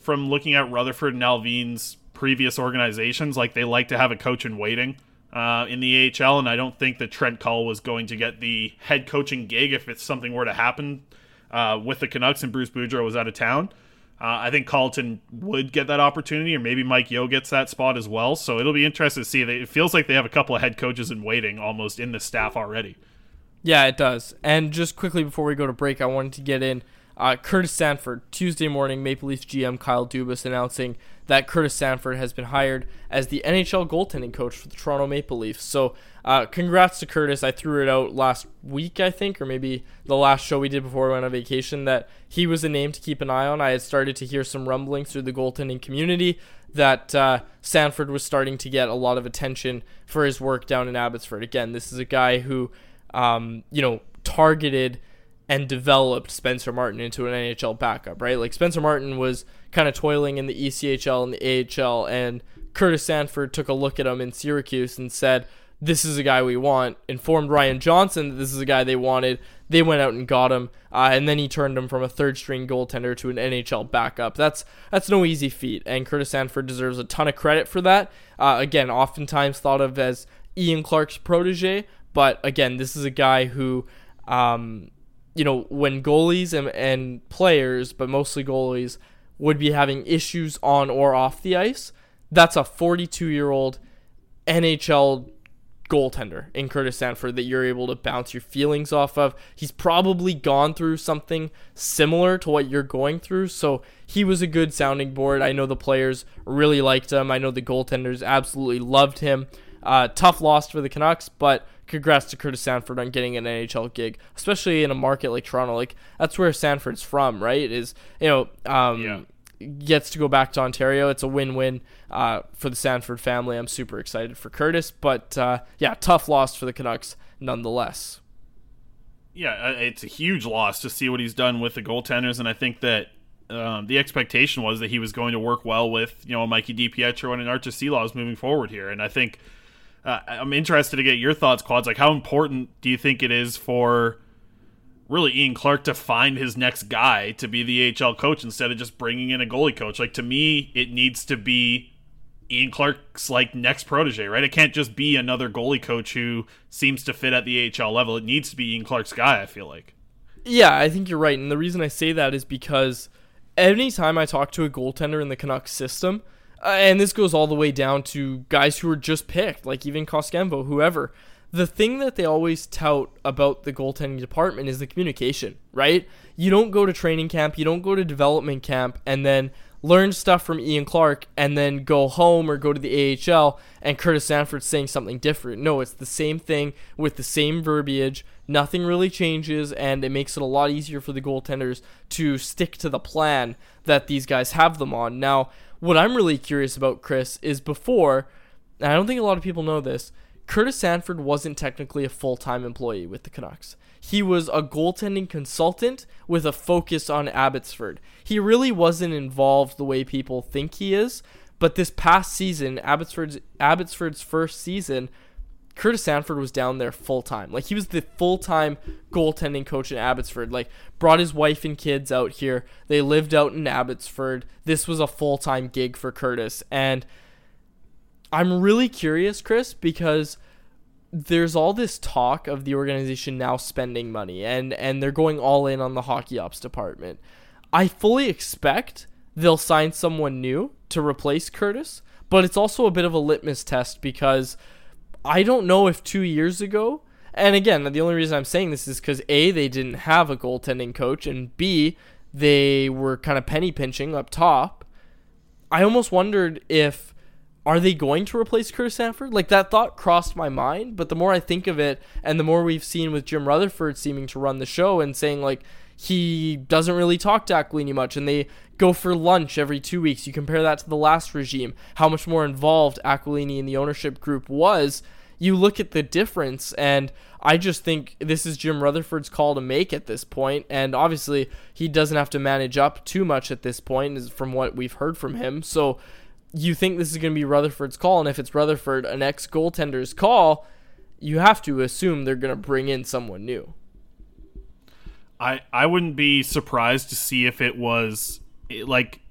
from looking at Rutherford and Alvin's previous organizations, like they like to have a coach in waiting uh, in the A H L, and I don't think that Trent Cull was going to get the head coaching gig if it's something were to happen uh, with the Canucks and Bruce Boudreau was out of town. Uh, I think Colleton would get that opportunity, or maybe Mike Yeo gets that spot as well. So it'll be interesting to see. It feels like they have a couple of head coaches in waiting almost in the staff already. Yeah, it does. And just quickly before we go to break, I wanted to get in uh, Curtis Sanford. Tuesday morning, Maple Leafs G M Kyle Dubas announcing that Curtis Sanford has been hired as the N H L goaltending coach for the Toronto Maple Leafs. So uh, congrats to Curtis. I threw it out last week, I think, or maybe the last show we did before we went on vacation, that he was a name to keep an eye on. I had started to hear some rumblings through the goaltending community that uh, Sanford was starting to get a lot of attention for his work down in Abbotsford. Again, this is a guy who, um, you know, targeted and developed Spencer Martin into an N H L backup, right? Like Spencer Martin was kind of toiling in the E C H L and the A H L, and Curtis Sanford took a look at him in Syracuse and said, this is a guy we want, informed Ryan Johnson that this is a guy they wanted. They went out and got him, uh, and then he turned him from a third-string goaltender to an N H L backup. That's that's no easy feat, and Curtis Sanford deserves a ton of credit for that. Uh, again, oftentimes thought of as Ian Clark's protege, but again, this is a guy who, um, you know, when goalies and, and players, but mostly goalies, would be having issues on or off the ice, that's a forty-two-year-old N H L goaltender in Curtis Sanford that you're able to bounce your feelings off of. He's probably gone through something similar to what you're going through, so he was a good sounding board. I know the players really liked him. I know the goaltenders absolutely loved him. Uh, tough loss for the Canucks, but congrats to Curtis Sanford on getting an N H L gig, especially in a market like Toronto. Like, that's where Sanford's from, right? Is, you know, um, yeah. Gets to go back to Ontario. It's a win-win uh, for the Sanford family. I'm super excited for Curtis, but uh, yeah, tough loss for the Canucks nonetheless. Yeah, it's a huge loss to see what he's done with the goaltenders, and I think that um, the expectation was that he was going to work well with, you know, Mikey DiPietro and Artur Silovs moving forward here, and I think uh, I'm interested to get your thoughts, Quads. Like, how important do you think it is for really Ian Clark to find his next guy to be the A H L coach instead of just bringing in a goalie coach? Like, to me, it needs to be Ian Clark's like next protege, right? It can't just be another goalie coach who seems to fit at the A H L level. It needs to be Ian Clark's guy, I feel like. Yeah, I think you're right. And the reason I say that is because anytime I talk to a goaltender in the Canucks system, uh, and this goes all the way down to guys who are just picked, like even Koskembo, whoever, the thing that they always tout about the goaltending department is the communication, right? You don't go to training camp, you don't go to development camp, and then learn stuff from Ian Clark, and then go home or go to the A H L, and Curtis Sanford's saying something different. No, it's the same thing with the same verbiage. Nothing really changes, and it makes it a lot easier for the goaltenders to stick to the plan that these guys have them on. Now, what I'm really curious about, Chris, is before, and I don't think a lot of people know this, Curtis Sanford wasn't technically a full-time employee with the Canucks. He was a goaltending consultant with a focus on Abbotsford. He really wasn't involved the way people think he is, but this past season, Abbotsford's, Abbotsford's first season, Curtis Sanford was down there full-time. Like, he was the full-time goaltending coach in Abbotsford. Like, brought his wife and kids out here. They lived out in Abbotsford. This was a full-time gig for Curtis, and I'm really curious, Chris, because there's all this talk of the organization now spending money, and, and they're going all in on the hockey ops department. I fully expect they'll sign someone new to replace Curtis, but it's also a bit of a litmus test because I don't know if two years ago, and again, the only reason I'm saying this is because A, they didn't have a goaltending coach, and B, they were kind of penny pinching up top. I almost wondered if, are they going to replace Curtis Sanford? Like, that thought crossed my mind, but the more I think of it, and the more we've seen with Jim Rutherford seeming to run the show and saying, like, he doesn't really talk to Aquilini much, and they go for lunch every two weeks. You compare that to the last regime, how much more involved Aquilini and the ownership group was. You look at the difference, and I just think this is Jim Rutherford's call to make at this point, and obviously he doesn't have to manage up too much at this point, from what we've heard from him, so you think this is going to be Rutherford's call, and if it's Rutherford, an ex-goaltender's call, you have to assume they're going to bring in someone new. I, I wouldn't be surprised to see if it was, like,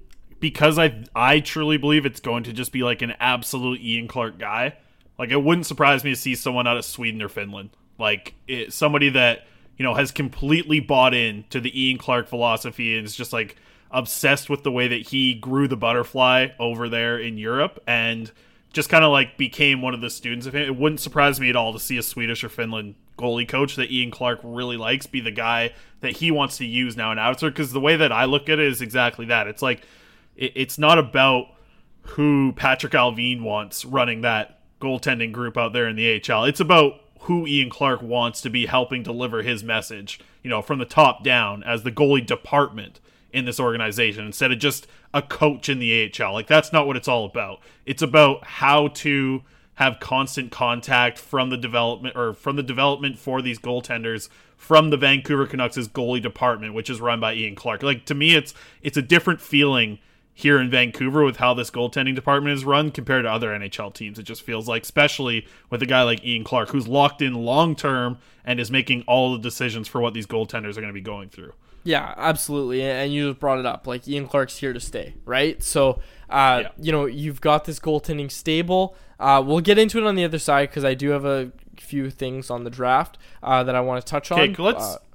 because I I truly believe it's going to just be like an absolute Ian Clark guy. Like, it wouldn't surprise me to see someone out of Sweden or Finland. Like, it, somebody that, you know, has completely bought in to the Ian Clark philosophy and is just, like, obsessed with the way that he grew the butterfly over there in Europe and just kind of, like, became one of the students of him. It wouldn't surprise me at all to see a Swedish or Finland goalie coach that Ian Clark really likes be the guy that he wants to use now in Outzer, because the way that I look at it is exactly that. It's like, it, it's not about who Patrick Alvin wants running that goaltending group out there in the A H L. It's about who Ian Clark wants to be helping deliver his message, you know, from the top down as the goalie department in this organization, instead of just a coach in the A H L. Like, that's not what it's all about. It's about how to have constant contact from the development or from the development for these goaltenders from the Vancouver Canucks' goalie department, which is run by Ian Clark. Like, to me, it's it's a different feeling here in Vancouver with how this goaltending department is run compared to other N H L teams. It just feels like, especially with a guy like Ian Clark, who's locked in long-term and is making all the decisions for what these goaltenders are going to be going through. Yeah, absolutely. And you just brought it up. Like, Ian Clark's here to stay, right? So, uh, yeah. you know, you've got this goaltending stable. Uh, we'll get into it on the other side because I do have a few things on the draft uh, that I want to touch on. Okay, let's... Uh,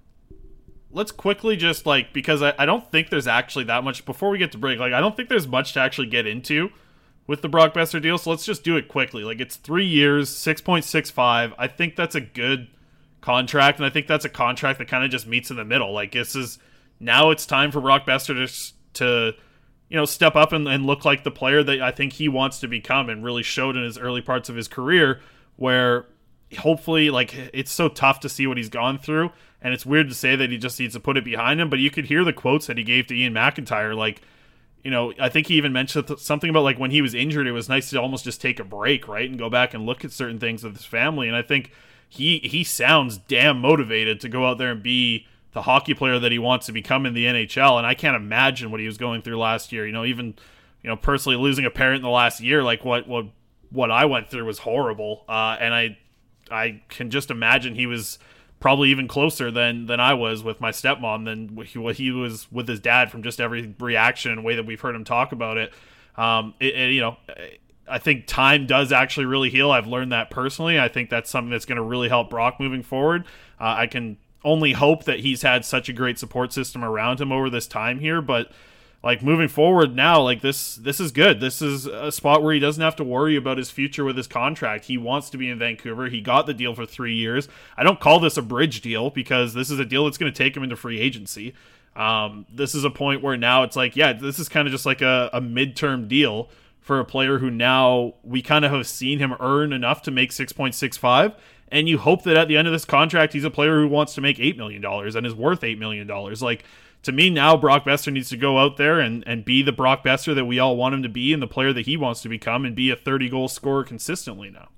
Let's quickly just, like, because I, I don't think there's actually that much, before we get to break, like, I don't think there's much to actually get into with the Brock Boeser deal, so let's just do it quickly. Like, it's three years, six point six five. I think that's a good contract, and I think that's a contract that kind of just meets in the middle. Like, this is, now it's time for Brock Boeser to, to you know, step up and, and look like the player that I think he wants to become and really showed in his early parts of his career, where hopefully, like, it's so tough to see what he's gone through. And it's weird to say that he just needs to put it behind him, but you could hear the quotes that he gave to Ian McIntyre. Like, you know, I think he even mentioned something about, like, when he was injured, it was nice to almost just take a break, right? And go back and look at certain things with his family. And I think he he sounds damn motivated to go out there and be the hockey player that he wants to become in the N H L. And I can't imagine what he was going through last year. You know, even, you know, personally losing a parent in the last year, like what what, what I went through was horrible. Uh, and I I can just imagine he was probably even closer than than I was with my stepmom than what he was with his dad, from just every reaction and way that we've heard him talk about it. Um, it, it you know, I think time does actually really heal. I've learned that personally. I think that's something that's going to really help Brock moving forward. Uh, I can only hope that he's had such a great support system around him over this time here, but like, moving forward now, like, this this is good. This is a spot where he doesn't have to worry about his future with his contract. He wants to be in Vancouver. He got the deal for three years. I don't call this a bridge deal because this is a deal that's going to take him into free agency. Um, this is a point where now it's like, yeah, this is kind of just like a, a midterm deal for a player who now we kind of have seen him earn enough to make six point six five. And you hope that at the end of this contract, he's a player who wants to make eight million dollars and is worth eight million dollars. Like, to me, now Brock Boeser needs to go out there and, and be the Brock Boeser that we all want him to be and the player that he wants to become and be a thirty-goal scorer consistently now.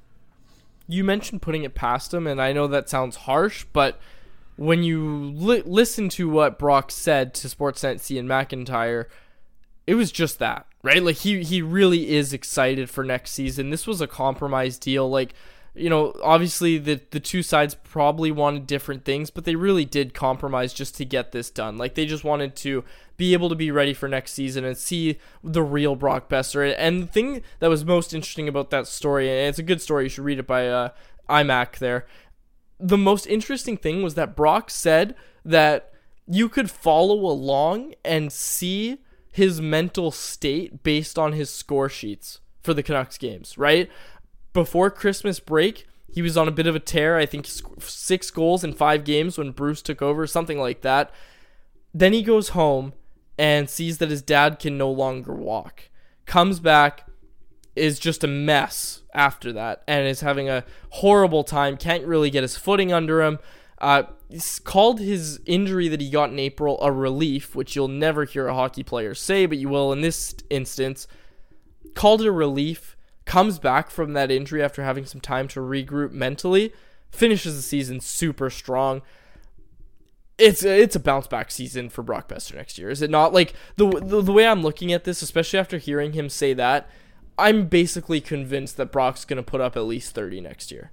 You mentioned putting it past him, and I know that sounds harsh, but when you li- listen to what Brock said to Sportsnet C and McIntyre, it was just that, right? Like, he, he really is excited for next season. This was a compromise deal. Like, you know, obviously the the two sides probably wanted different things, but they really did compromise just to get this done. Like, they just wanted to be able to be ready for next season and see the real Brock Boeser. And the thing that was most interesting about that story, and it's a good story, you should read it by uh, iMac there. The most interesting thing was that Brock said that you could follow along and see his mental state based on his score sheets for the Canucks games, right? Before Christmas break, he was on a bit of a tear. I think six goals in five games when Bruce took over, something like that. Then he goes home and sees that his dad can no longer walk. Comes back, is just a mess after that, and is having a horrible time. Can't really get his footing under him. Uh, he's called his injury that he got in April a relief, which you'll never hear a hockey player say, but you will in this instance. Called it a relief. Comes back from that injury after having some time to regroup mentally, finishes the season super strong. It's it's a bounce back season for Brock Boeser next year, is it not? Like, the, the the way I'm looking at this, especially after hearing him say that, I'm basically convinced that Brock's going to put up at least thirty next year.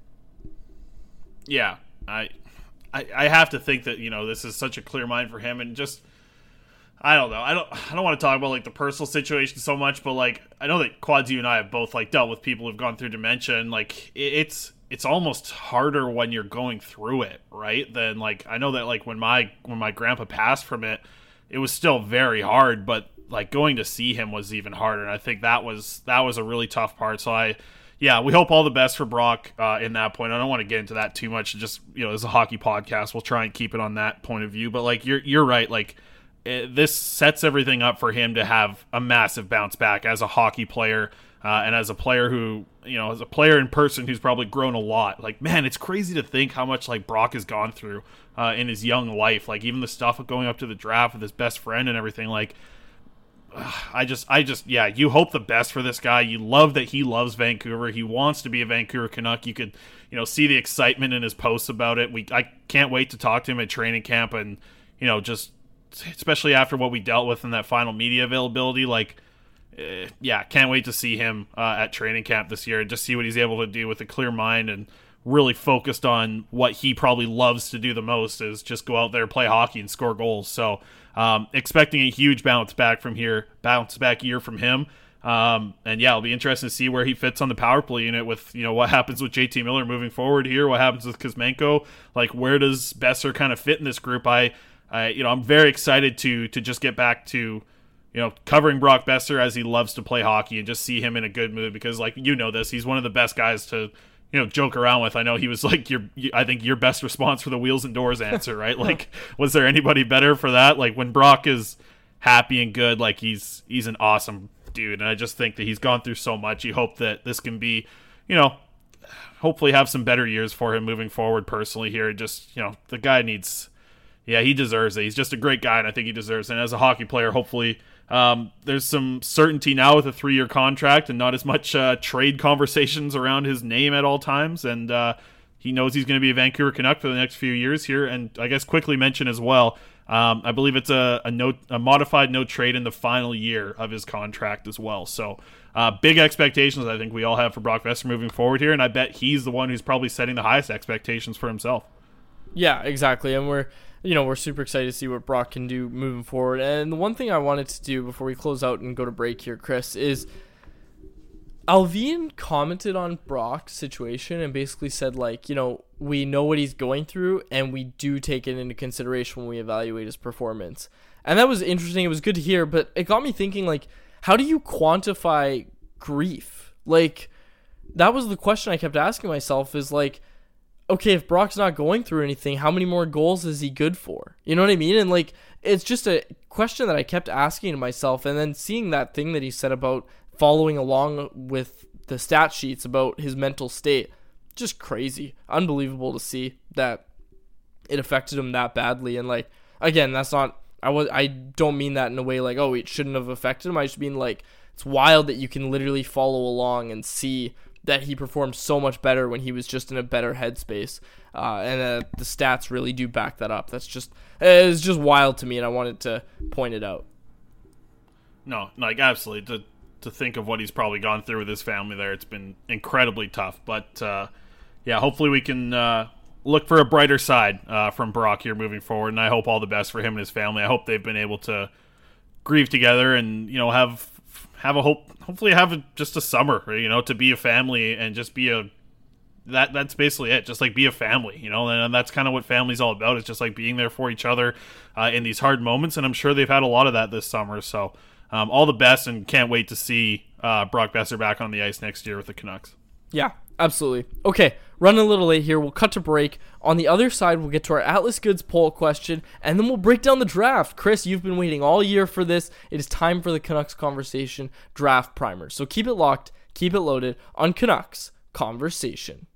Yeah, I, I I have to think that, you know, this is such a clear mind for him, and just I don't know. I don't. I don't want to talk about like the personal situation so much, but like I know that Quads, you and I have both like dealt with people who've gone through dementia, and like it, it's it's almost harder when you're going through it, right? Than like I know that like when my when my grandpa passed from it, it was still very hard, but like going to see him was even harder, and I think that was that was a really tough part. So I. Yeah, we hope all the best for Brock uh, in that point. I don't want to get into that too much. Just, you know, as a hockey podcast, we'll try and keep it on that point of view. But like you're you're right. Like it, this sets everything up for him to have a massive bounce back as a hockey player uh, and as a player who, you know, as a player in person who's probably grown a lot. Like, man, it's crazy to think how much like Brock has gone through uh, in his young life. Like even the stuff of going up to the draft with his best friend and everything. Like. I just, I just, yeah, you hope the best for this guy. You love that he loves Vancouver. He wants to be a Vancouver Canuck. You could, you know, see the excitement in his posts about it. We, I can't wait to talk to him at training camp and, you know, just, especially after what we dealt with in that final media availability, like, uh, yeah, can't wait to see him uh, at training camp this year and just see what he's able to do with a clear mind and really focused on what he probably loves to do the most is just go out there, play hockey, and score goals. So, Um, expecting a huge bounce back from here, bounce back year from him. Um, and yeah, it'll be interesting to see where he fits on the power play unit with, you know, what happens with J T Miller moving forward here, what happens with Kuzmenko, like where does Boeser kind of fit in this group? I, I, you know, I'm very excited to, to just get back to, you know, covering Brock Boeser as he loves to play hockey and just see him in a good mood because like, you know this, he's one of the best guys to, you know, joke around with. I know he was like your, I think your best response for the wheels and doors answer, right? Like, was there anybody better for that? Like when Brock is happy and good, like he's, he's an awesome dude. And I just think that he's gone through so much. You hope that this can be, you know, hopefully have some better years for him moving forward personally here. Just, you know, the guy needs, yeah, he deserves it. He's just a great guy. And I think he deserves it. And as a hockey player, hopefully, Um, there's some certainty now with a three-year contract and not as much uh, trade conversations around his name at all times. And uh, he knows he's going to be a Vancouver Canuck for the next few years here. And I guess quickly mention as well, um, I believe it's a, a, no, a modified no trade in the final year of his contract as well. So uh, big expectations I think we all have for Brock Boeser moving forward here. And I bet he's the one who's probably setting the highest expectations for himself. Yeah, exactly. And we're you know, we're super excited to see what Brock can do moving forward. And the one thing I wanted to do before we close out and go to break here, Chris, is Alvin commented on Brock's situation and basically said, like, you know, we know what he's going through and we do take it into consideration when we evaluate his performance. And that was interesting. It was good to hear, but it got me thinking, like, how do you quantify grief? Like, that was the question I kept asking myself is, like, okay, if Brock's not going through anything, how many more goals is he good for? You know what I mean? And like, it's just a question that I kept asking to myself, and then seeing that thing that he said about following along with the stat sheets about his mental state, just crazy. Unbelievable to see that it affected him that badly. And like, again, that's not, I was, I don't mean that in a way like, oh, it shouldn't have affected him. I just mean like, it's wild that you can literally follow along and see that he performed so much better when he was just in a better headspace. Uh, and uh, the stats really do back that up. That's just, it's just wild to me, and I wanted to point it out. No, like, absolutely. To, to think of what he's probably gone through with his family there, it's been incredibly tough. But, uh, yeah, hopefully we can uh, look for a brighter side uh, from Brock here moving forward, and I hope all the best for him and his family. I hope they've been able to grieve together and, you know, have have a hope, hopefully have a, just a summer, you know, to be a family and just be a, that that's basically it, just like be a family, you know, and that's kind of what family's all about. It's just like being there for each other uh, in these hard moments, and I'm sure they've had a lot of that this summer. So um, all the best, and can't wait to see uh, Brock Boeser back on the ice next year with the Canucks. Yeah, absolutely. Okay, running a little late here. We'll cut to break. On the other side, we'll get to our Atlas Goods poll question, and then we'll break down the draft. Chris, you've been waiting all year for this. It is time for the Canucks Conversation Draft Primer. So keep it locked, keep it loaded on Canucks Conversation.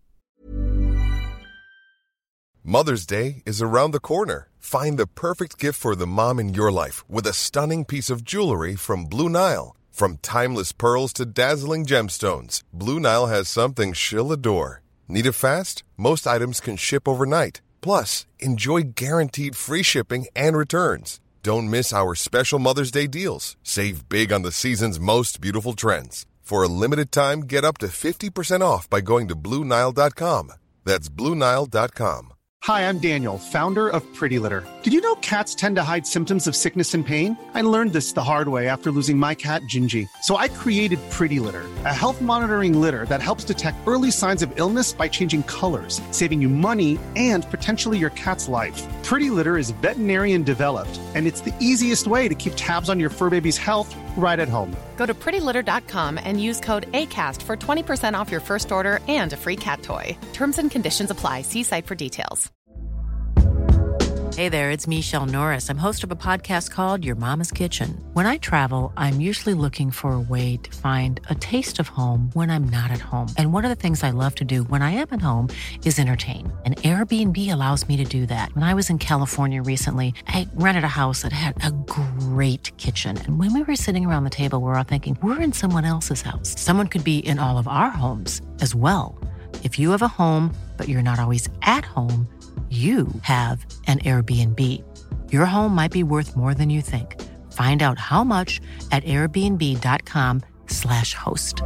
Mother's Day is around the corner. Find the perfect gift for the mom in your life with a stunning piece of jewelry from Blue Nile. From timeless pearls to dazzling gemstones, Blue Nile has something she'll adore. Need it fast? Most items can ship overnight. Plus, enjoy guaranteed free shipping and returns. Don't miss our special Mother's Day deals. Save big on the season's most beautiful trends. For a limited time, get up to fifty percent off by going to Blue Nile dot com. That's Blue Nile dot com. Hi, I'm Daniel, founder of Pretty Litter. Did you know cats tend to hide symptoms of sickness and pain? I learned this the hard way after losing my cat, Gingy. So I created Pretty Litter, a health monitoring litter that helps detect early signs of illness by changing colors, saving you money and potentially your cat's life. Pretty Litter is veterinarian developed, and it's the easiest way to keep tabs on your fur baby's health right at home. Go to pretty litter dot com and use code ACAST for twenty percent off your first order and a free cat toy. Terms and conditions apply. See site for details. Hey there, it's Michelle Norris. I'm host of a podcast called Your Mama's Kitchen. When I travel, I'm usually looking for a way to find a taste of home when I'm not at home. And one of the things I love to do when I am at home is entertain. And Airbnb allows me to do that. When I was in California recently, I rented a house that had a great kitchen. And when we were sitting around the table, we were all thinking, we're in someone else's house. Someone could be in all of our homes as well. If you have a home, but you're not always at home, you have an Airbnb. Your home might be worth more than you think. Find out how much at airbnb.com slash host.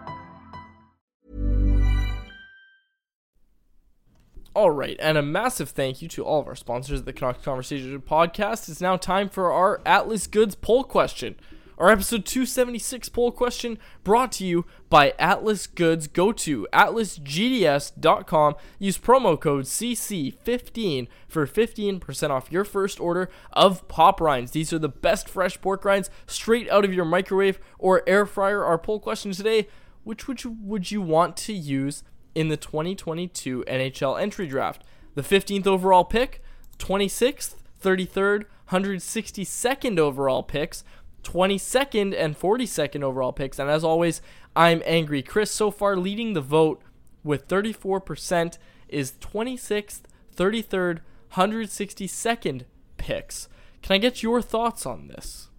All right, and a massive thank you to all of our sponsors of the Canucks Conversation podcast. It's now time for our Atlas Goods poll question. Our episode two seventy-six poll question brought to you by Atlas Goods. Go to atlas g d s dot com. Use promo code C C fifteen for fifteen percent off your first order of pop rinds. These are the best fresh pork rinds straight out of your microwave or air fryer. Our poll question today, which would you, would you want to use in the twenty twenty-two N H L entry draft? The fifteenth overall pick, twenty-sixth, thirty-third, one hundred sixty-second overall picks, twenty-second and forty-second overall picks. And as always, I'm Angry Chris. So far leading the vote with thirty-four percent is twenty-sixth, thirty-third, one hundred sixty-second picks. Can I get your thoughts on this?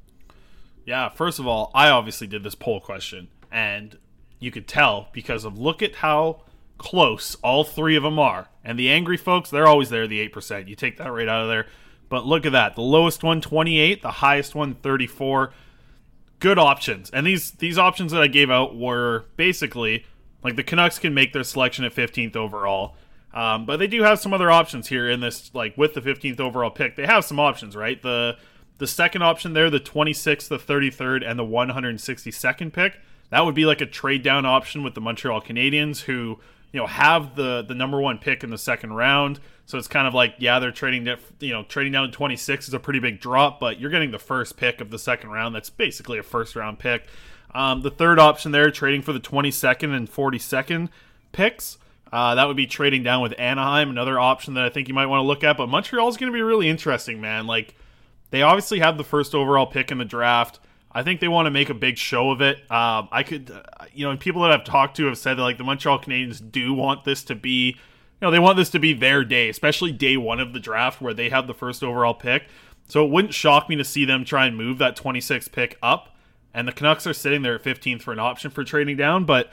Yeah, first of all, I obviously did this poll question, and you could tell because of look at how close all three of them are. And the angry folks, they're always there, the eight percent. You take that right out of there. But look at that. The lowest one, twenty-eight. The highest one, thirty-four. Good options. And these these options that I gave out were basically, like the Canucks can make their selection at fifteenth overall. Um, but they do have some other options here in this, like with the fifteenth overall pick. They have some options, right? The the second option there, the twenty-sixth, the thirty-third, and the one hundred sixty-second pick. That would be like a trade down option with the Montreal Canadiens, who, you know, have the the number one pick in the second round. So it's kind of like, yeah, they're trading, you know, trading down to twenty-six is a pretty big drop, but you're getting the first pick of the second round. That's basically a first round pick. Um, the third option there, trading for the twenty-second and forty-second picks. Uh, that would be trading down with Anaheim, another option that I think you might want to look at. But Montreal's going to be really interesting, man. Like, they obviously have the first overall pick in the draft. I think they want to make a big show of it. Um, I could, uh, you know, and people that I've talked to have said that, like, the Montreal Canadiens do want this to be, you know, they want this to be their day, especially day one of the draft where they have the first overall pick. So it wouldn't shock me to see them try and move that twenty-sixth pick up. And the Canucks are sitting there at fifteenth for an option for trading down. But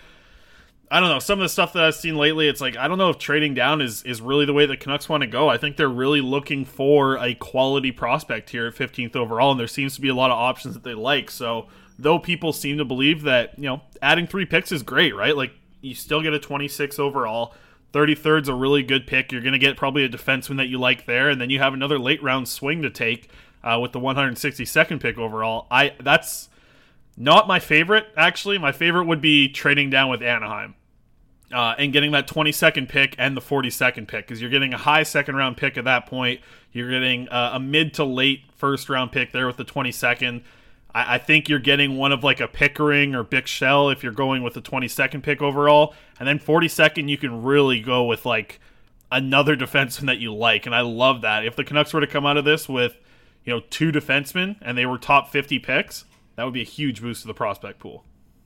I don't know. Some of the stuff that I've seen lately, it's like, I don't know if trading down is, is really the way the Canucks want to go. I think they're really looking for a quality prospect here at fifteenth overall, and there seems to be a lot of options that they like. So though people seem to believe that, you know, adding three picks is great, right? Like, you still get a twenty-six overall. thirty-third's a really good pick. You're going to get probably a defenseman that you like there, and then you have another late round swing to take uh, with the one hundred sixty-second pick overall. I That's not my favorite, actually. My favorite would be trading down with Anaheim uh, and getting that twenty-second pick and the forty-second pick, because you're getting a high second round pick at that point. You're getting uh, a mid to late first round pick there with the twenty-second. I, I think you're getting one of like a Pickering or Bichsel if you're going with the twenty-second pick overall. And then forty-second, you can really go with like another defenseman that you like. And I love that. If the Canucks were to come out of this with, you know, two defensemen and they were top fifty picks, that would be a huge boost to the prospect pool.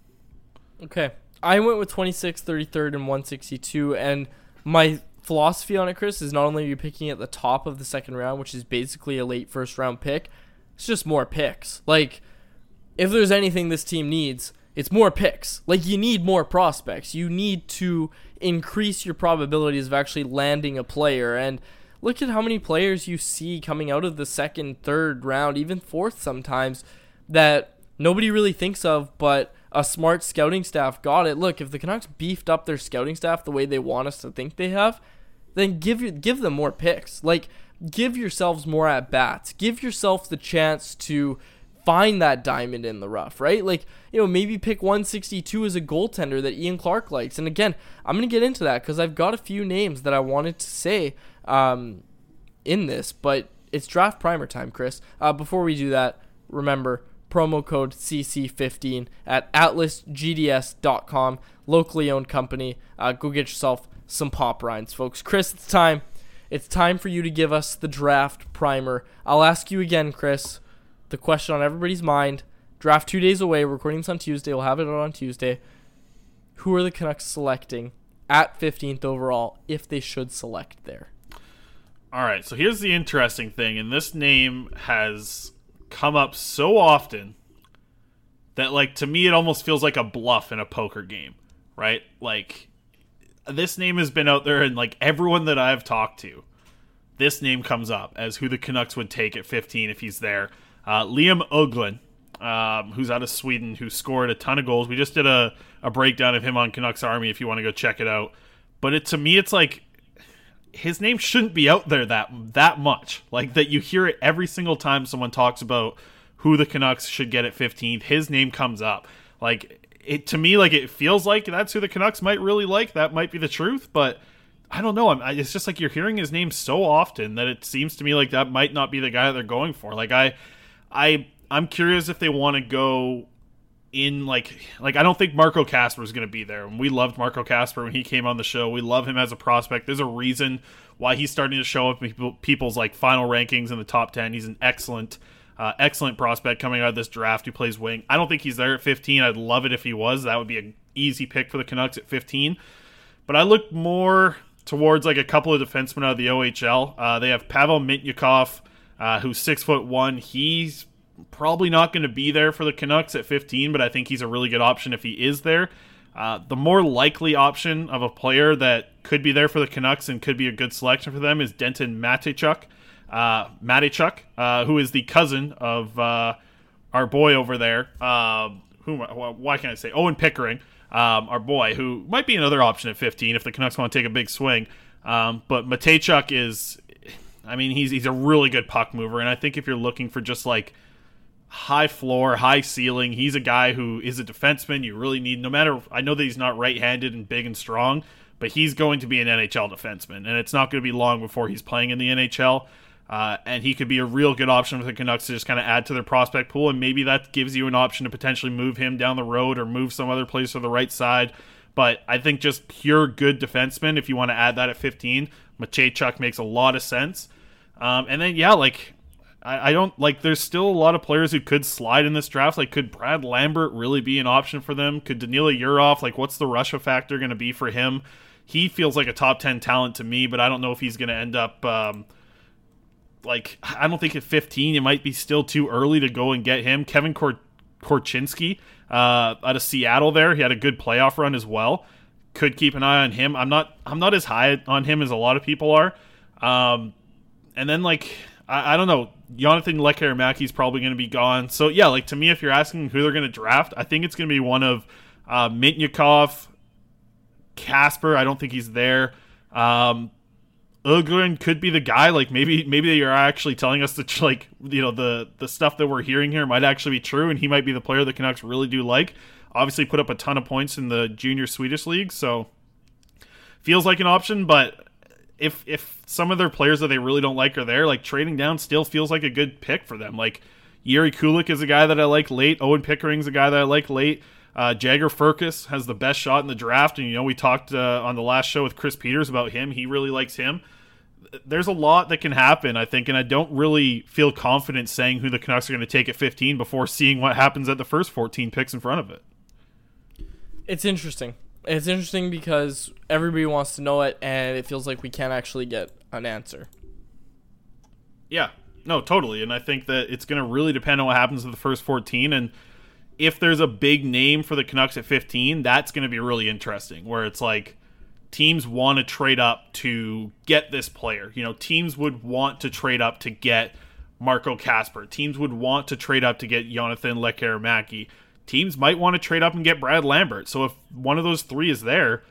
Okay. I went with twenty-sixth, thirty-third, and one sixty-two, and my philosophy on it, Chris, is not only are you picking at the top of the second round, which is basically a late first round pick, it's just more picks. Like, if there's anything this team needs, it's more picks. Like, you need more prospects. You need to increase your probabilities of actually landing a player, and look at how many players you see coming out of the second, third round, even fourth sometimes, that nobody really thinks of, but a smart scouting staff got it. Look, if the Canucks beefed up their scouting staff the way they want us to think they have, then give you, give them more picks. Like, give yourselves more at-bats. Give yourself the chance to find that diamond in the rough, right? Like, you know, maybe pick one sixty-two as a goaltender that Ian Clark likes. And again, I'm going to get into that because I've got a few names that I wanted to say um, in this, but it's draft primer time, Chris. Uh, before we do that, remember, promo code C C fifteen at atlas g d s dot com, locally owned company. Uh, go get yourself some pop rinds, folks. Chris, it's time. It's time for you to give us the draft primer. I'll ask you again, Chris, the question on everybody's mind. Draft two days away. We're recording this on Tuesday. We'll have it out on Tuesday. Who are the Canucks selecting at fifteenth overall if they should select there? All right, so here's the interesting thing, and this name has come up so often that, like, to me it almost feels like a bluff in a poker game, right? Like, this name has been out there, and like everyone that I've talked to, this name comes up as who the Canucks would take at fifteen if he's there. uh, Liam Öhglund, um, who's out of Sweden, who scored a ton of goals. We just did a, a breakdown of him on Canucks Army if you want to go check it out. But it, to me it's like his name shouldn't be out there that that much. Like, that you hear it every single time someone talks about who the Canucks should get at fifteenth. His name comes up. Like, it to me, like, it feels like that's who the Canucks might really like. That might be the truth, but I don't know. I'm, I, it's just like you're hearing his name so often that it seems to me like that might not be the guy they're going for. Like, I, I, I'm curious if they want to go in like like I don't think Marco Kasper is going to be there. And we loved Marco Kasper when he came on the show. We love him as a prospect. There's a reason why he's starting to show up in people, people's like final rankings in the top ten. He's an excellent uh, excellent prospect coming out of this draft who plays wing. I don't think he's there at fifteen. I'd love it if he was. That would be an easy pick for the Canucks at fifteen. But I look more towards like a couple of defensemen out of the O H L. Uh, they have Pavel Mintyukov, uh, who's six foot one. He's probably not going to be there for the Canucks at fifteen, but I think he's a really good option if he is there. Uh, the more likely option of a player that could be there for the Canucks and could be a good selection for them is Denton Mateychuk, uh, Mateychuk, uh, who is the cousin of uh, our boy over there. Uh, who? Why can't I say Owen Pickering? Um, our boy, who might be another option at fifteen if the Canucks want to take a big swing. Um, but Mateychuk is, I mean, he's he's a really good puck mover, and I think if you're looking for just like high floor, high ceiling, he's a guy who is a defenseman you really need. No matter, I know that he's not right-handed and big and strong, but he's going to be an N H L defenseman, and it's not going to be long before he's playing in the N H L. Uh, and he could be a real good option for the Canucks to just kind of add to their prospect pool, and maybe that gives you an option to potentially move him down the road or move some other place to the right side. But I think just pure good defenseman, if you want to add that at fifteen, Mateychuk makes a lot of sense. Um, and then, yeah, like, I, I don't, like, there's still a lot of players who could slide in this draft. Like, could Brad Lambert really be an option for them? Could Danila Yurov, like, what's the Russia factor going to be for him? He feels like a top ten talent to me, but I don't know if he's going to end up... Um, Like, I don't think at fifteen it might be still too early to go and get him. Kevin Kor- Korchinski uh, out of Seattle there, he had a good playoff run as well. Could keep an eye on him. I'm not I'm not as high on him as a lot of people are. Um, and then, like, I, I don't know, Jonathan Lekkerimaki probably going to be gone. So, yeah, like, to me, if you're asking who they're going to draft, I think it's going to be one of uh, Mintyukov, Kasper. I don't think he's there. Um Öhglund could be the guy. Like, maybe maybe you're actually telling us that, like, you know, the the stuff that we're hearing here might actually be true, and he might be the player the Canucks really do like. Obviously put up a ton of points in the junior Swedish league, so feels like an option. But if if some of their players that they really don't like are there, like, trading down still feels like a good pick for them. Like, Jiri Kulik is a guy that I like late. Owen Pickering's a guy that I like late. Uh, Jagger Firkus has the best shot in the draft, and, you know, we talked uh, on the last show with Chris Peters about him. He really likes him. There's a lot that can happen, I think, and I don't really feel confident saying who the Canucks are going to take at fifteen before seeing what happens at the first fourteen picks in front of it. It's interesting. It's interesting because everybody wants to know it, and it feels like we can't actually get an answer. Yeah, no, totally, and I think that it's going to really depend on what happens in the first fourteen, and if there's a big name for the Canucks at fifteen, that's going to be really interesting, where it's like teams want to trade up to get this player. You know, teams would want to trade up to get Marco Kasper. Teams would want to trade up to get Jonathan Lekkerimaki. Teams might want to trade up and get Brad Lambert. So if one of those three is there,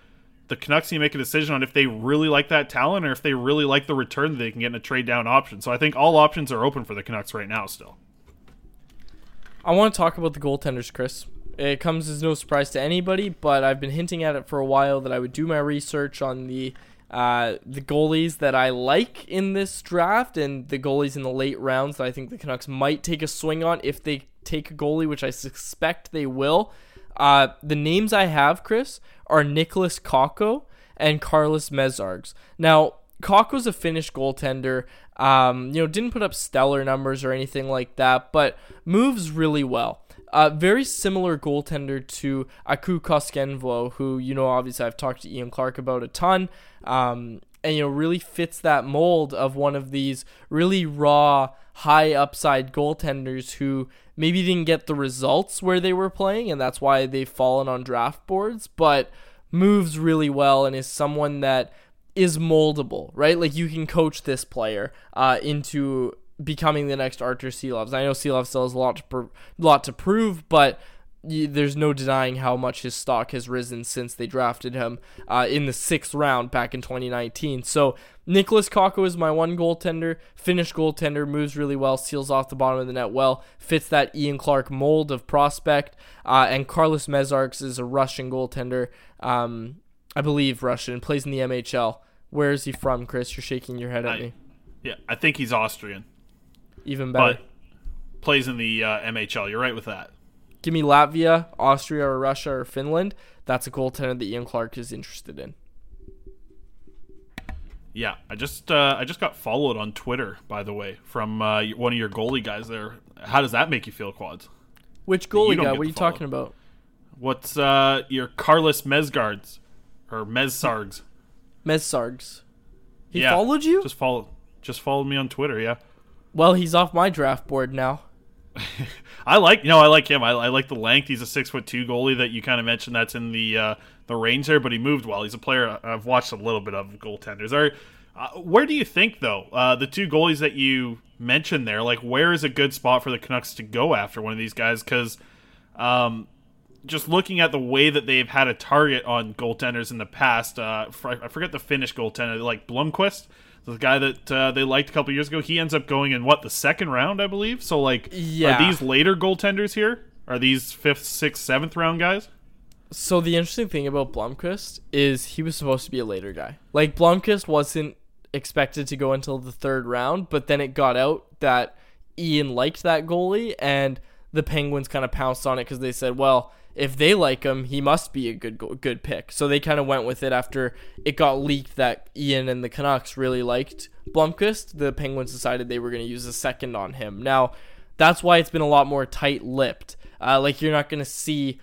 the Canucks need to make a decision on if they really like that talent or if they really like the return that they can get in a trade down option. So I think all options are open for the Canucks right now still. I want to talk about the goaltenders, Chris. It comes as no surprise to anybody, but I've been hinting at it for a while that I would do my research on the uh, the goalies that I like in this draft and the goalies in the late rounds that I think the Canucks might take a swing on if they take a goalie, which I suspect they will. Uh, the names I have, Chris, are Nicholas Kakko and Carlos Mezargs. Now, Kakko's a Finnish goaltender. Um, you know, didn't put up stellar numbers or anything like that, but moves really well. Uh, very similar goaltender to Aku Koskenvo, who, you know, obviously I've talked to Ian Clark about a ton, um, and, you know, really fits that mold of one of these really raw, high upside goaltenders who maybe didn't get the results where they were playing, and that's why they've fallen on draft boards, but moves really well and is someone that is moldable, right? Like, you can coach this player uh, into becoming the next Artur Silovs. I know Silovs still has a lot to pr- lot to prove, but y- there's no denying how much his stock has risen since they drafted him uh, in the sixth round back in twenty nineteen. So Nicholas Kakko is my one goaltender. Finnish goaltender, moves really well, seals off the bottom of the net well, fits that Ian Clark mold of prospect. Uh, and Carlos Mezargs is a Russian goaltender. Um, I believe Russian, plays in the M H L. Where is he from, Chris? You're shaking your head at I, me. Yeah, I think he's Austrian. Even better. But plays in the uh, M H L. You're right with that. Give me Latvia, Austria, or Russia, or Finland. That's a goaltender that Ian Clark is interested in. Yeah, I just uh, I just got followed on Twitter, by the way, from uh, one of your goalie guys there. How does that make you feel, Quads? Which goalie guy? What are you follow. talking about? What's uh, your Carlos Mezgards or Mezargs? Mezargs. He yeah, followed you? Just follow, just followed me on Twitter. Yeah. Well, he's off my draft board now. I like, you know, I like him. I, I like the length. He's a six foot two goalie that you kind of mentioned. That's in the uh, the range there, but he moved well. He's a player I've watched a little bit of goaltenders. Are uh, where do you think though uh, the two goalies that you mentioned there? Like, where is a good spot for the Canucks to go after one of these guys? Because um, just looking at the way that they've had a target on goaltenders in the past, uh, I forget the Finnish goaltender, like Blomqvist. The guy that uh, they liked a couple years ago, he ends up going in, what, the second round, I believe? So, like, yeah. Are these later goaltenders here? Are these fifth, sixth, seventh round guys? So, the interesting thing about Blomqvist is he was supposed to be a later guy. Like, Blomqvist wasn't expected to go until the third round, but then it got out that Ian liked that goalie, and the Penguins kind of pounced on it because they said, well, if they like him, he must be a good good pick. So they kind of went with it after it got leaked that Ian and the Canucks really liked Blomqvist. The Penguins decided they were going to use a second on him. Now, that's why it's been a lot more tight-lipped. Uh, like, you're not going to see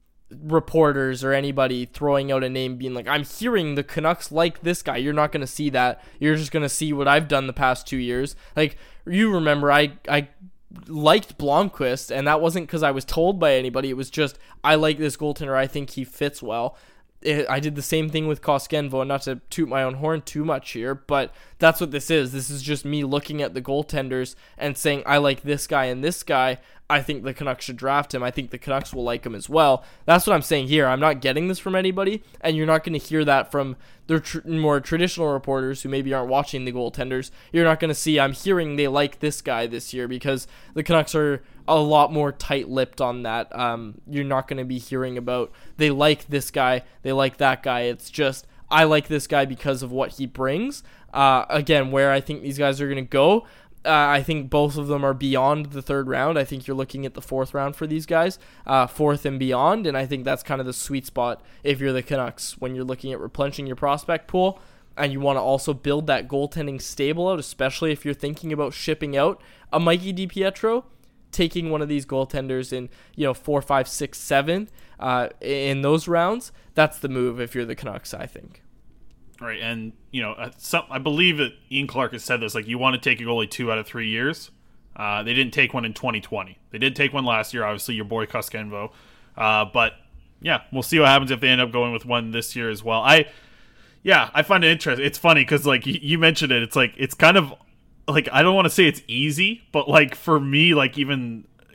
reporters or anybody throwing out a name being like, I'm hearing the Canucks like this guy. You're not going to see that. You're just going to see what I've done the past two years. Like, you remember, I... I liked Blomqvist, and that wasn't because I was told by anybody. It was just, I like this goaltender. I think he fits well. It, I did the same thing with Koskenvo, not to toot my own horn too much here, but that's what this is. This is just me looking at the goaltenders and saying, I like this guy and this guy. I think the Canucks should draft him. I think the Canucks will like him as well. That's what I'm saying here. I'm not getting this from anybody, and you're not going to hear that from the tr- more traditional reporters who maybe aren't watching the goaltenders. You're not going to see, I'm hearing they like this guy this year, because the Canucks are a lot more tight-lipped on that. Um, you're not going to be hearing about, they like this guy, they like that guy. It's just, I like this guy because of what he brings. Uh, again, where I think these guys are going to go, Uh, I think both of them are beyond the third round. I think you're looking at the fourth round for these guys, uh, fourth and beyond, and I think that's kind of the sweet spot if you're the Canucks when you're looking at replenishing your prospect pool, and you want to also build that goaltending stable out, especially if you're thinking about shipping out a Mikey DiPietro. Taking one of these goaltenders in, you know, four, five, six, seven, uh, in those rounds, that's the move if you're the Canucks, I think. Right, and, you know, uh, some, I believe that Ian Clark has said this, like, you want to take a goalie two out of three years. Uh, they didn't take one in twenty twenty. They did take one last year, obviously, your boy Koskenvo. Uh, but, yeah, we'll see what happens if they end up going with one this year as well. I, yeah, I find it interesting. It's funny because, like, you, you mentioned it. It's, like, it's kind of, like, I don't want to say it's easy, but, like, for me, like, even